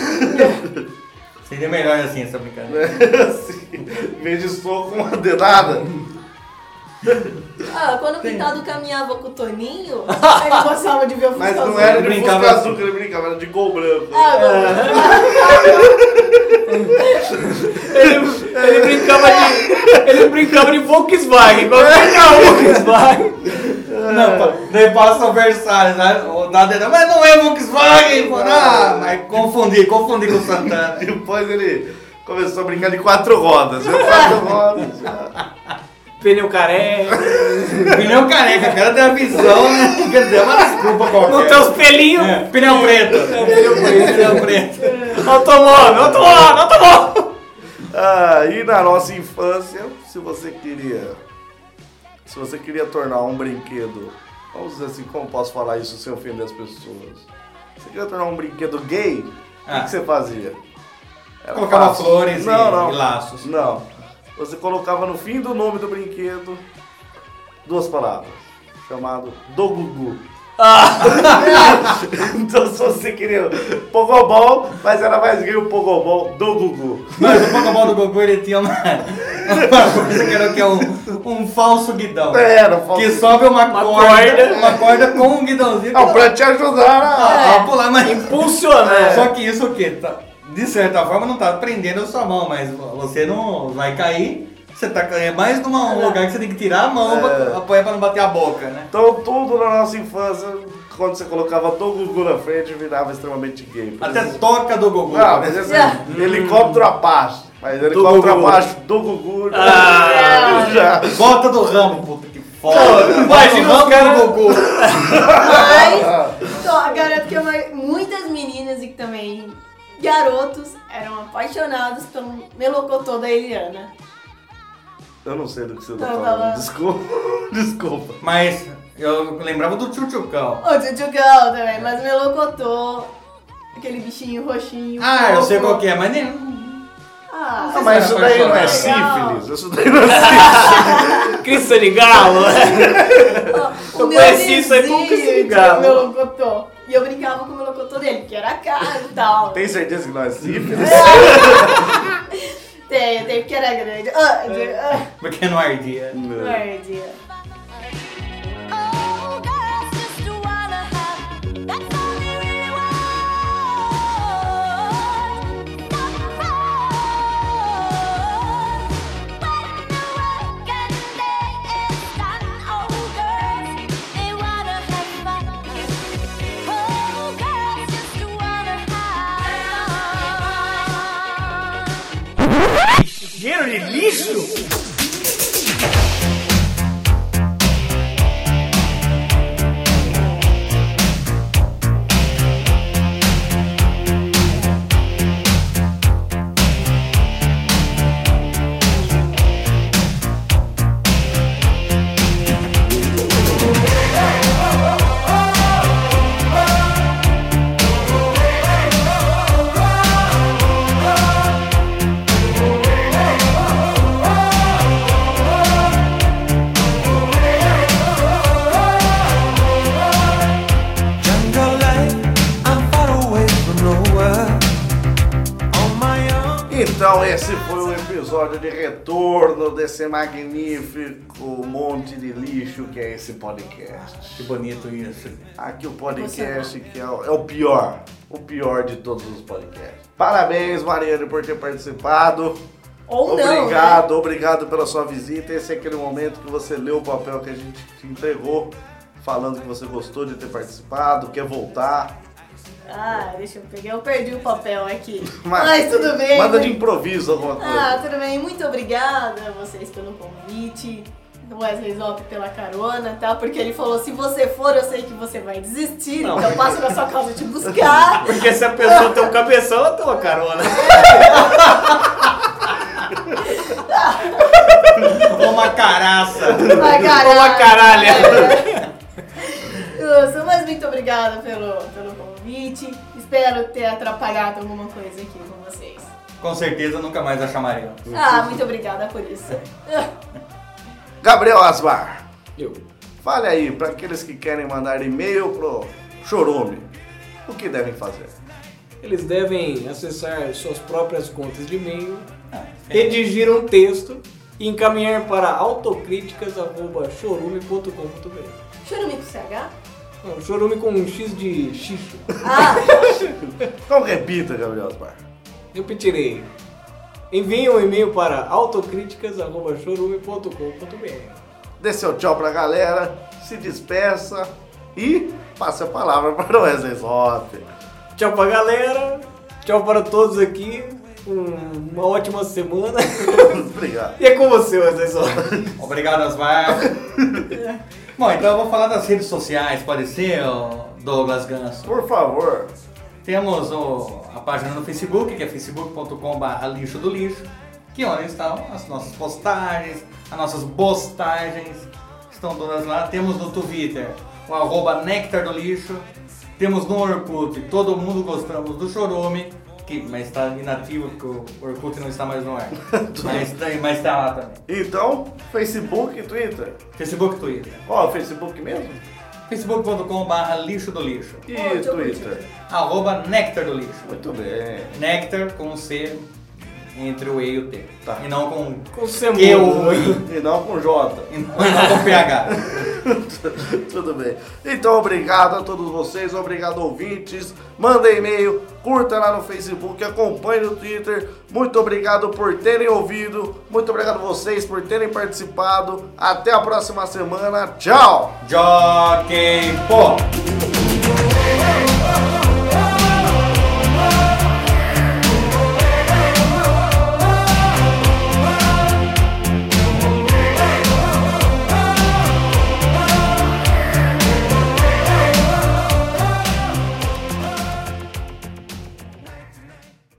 Seria melhor assim essa brincadeira. Assim, em vez de soco, uma dedada. Ah, quando o Pintado caminhava com o Toninho, ele gostava de ver o Fusca Mas Azul. não era de brincava Fusca assim. Azul que ele brincava, era de gol branco. Ah, Ele brincava de Volkswagen. Qualquer carro Volkswagen. Não, daí passa o Versalhes, né? O da dedo, mas não é Volkswagen, pô. Ah, mas confundi com o Santana. Depois ele começou a brincar de 4 rodas. Viu? 4 rodas. Pneu careca. Pneu careca, o cara tem a visão, né? Quer dizer, é uma desculpa qualquer. Não tem os pelinhos. É, pneu preto. Pneu preto. Automóvel. E na nossa infância, se você queria tornar um brinquedo, vamos dizer assim, como posso falar isso sem ofender as pessoas? Você queria tornar um brinquedo gay, o que você fazia? Era Colocava fácil. flores não. e laços. Não. Você colocava no fim do nome do brinquedo 2 palavras, chamado do Gugu. Então se você queria Pogobol, mas era mais gay o Pogobol do Gugu. Mas o Pokémon do Goku, ele tinha uma coisa que era o que? Um falso guidão. Era, falso. Que sobe uma corda com um guidãozinho. Não, pra te ajudar a pular, mas Impulsionar. Só que isso o quê? De certa forma não tá prendendo a sua mão, mas você não vai cair. Você tá é mais num lugar que você tem que tirar a mão pra apoiar pra não bater a boca, né? Então tudo na nossa infância, quando você colocava do Gugu na frente, virava extremamente gay. Por Até exemplo, toca do Goku. não, mas esse helicóptero Apache. Mas helicóptero Gugu. Apache do Gugu. Ah. Bota do ramo, puta que foda. Imagina os caras do Goku. Mas, então, garanto que muitas meninas e também garotos eram apaixonados pelo melocotô da Eliana. Eu não sei do que você tá Não, falando. não. Desculpa. Mas eu lembrava do Tchutchucão. O Tchutchucão também, mas o melocotô, aquele bichinho roxinho. Ah, eu sei fofo. qual que é, mas nem... Ah, Ah, mas isso daí não é legal. sífilis. Isso daí não é sífilis. Crista de galo. O Eu meu conheci isso aí como vizinho Crista de tinha galo. o melocotô. E eu brincava com o melocotô dele, que era caro e tal. Tem certeza que não é sífilis? Tem, porque era grande. Porque não ardia. Guardia. Oh, girls just wanna have. That's all they really want. Cheiro de lixo? Então esse foi o episódio de retorno desse magnífico monte de lixo que é esse podcast. Que bonito isso. Aqui o podcast que é o pior de todos os podcasts. Parabéns, Mariane, por ter participado. Ou obrigado, não, né? Obrigado pela sua visita. Esse é aquele momento que você leu o papel que a gente te entregou, falando que você gostou de ter participado, quer voltar. Ah, deixa eu pegar. Eu perdi o papel aqui. Mas tudo bem. Manda né? de improviso alguma coisa. Ah, tudo bem. Muito obrigada a vocês pelo convite. O Wesley Zop pela carona, tá? Porque ele falou, se você for, eu sei que você vai desistir, então eu passo na sua casa te buscar. Porque se a pessoa tem um cabeção, ela tem uma carona. Uma caraça. Uma caralha. Isso, mas muito obrigada pelo convite. Espero ter atrapalhado alguma coisa aqui com vocês. Com certeza nunca mais a chamaremos. Ah, muito obrigada por isso. Gabriel Asmar, Eu. fale aí para aqueles que querem mandar e-mail pro Chorume, o que devem fazer? Eles devem acessar suas próprias contas de e-mail, redigir um texto e encaminhar para autocríticas@chorume.com.br. Chorume com CH? Não, chorume com um X de xixo. Ah, Então repita, Gabriel Asmar. Repetirei. Envie um e-mail para autocríticas@chorume.com.br. Dê seu tchau pra galera, se despeça e passe a palavra para o Wesley Zop. Tchau pra galera, tchau para todos aqui, uma ótima semana. Obrigado. E é com você, Wesley Zop. Obrigado, Asmar. Bom, então eu vou falar das redes sociais, pode ser, Douglas Ganso? Por favor. Temos a página no Facebook, que é facebook.com/lixo do lixo, que é onde estão as nossas postagens, as nossas postagens, estão todas lá. Temos no Twitter o @nectar do lixo. Temos no Orkut, todo mundo gostamos do Chorume, mas está inativo porque o Orkut não está mais no ar. mas está lá também. Então, Facebook e Twitter. Facebook e Twitter. Qual é o Facebook mesmo? facebook.com/lixo do lixo. E Ótimo. Twitter. @nectar do lixo. Muito bem. Nectar com um C entre o E e o T. Tá. E não com Com semana. Q ou o I. E não com J. E não com PH. Tudo bem. Então, obrigado a todos vocês, obrigado ouvintes. Manda e-mail, curta lá no Facebook, acompanhe no Twitter. Muito obrigado por terem ouvido. Muito obrigado a vocês por terem participado. Até a próxima semana. Tchau! Jockey Pô!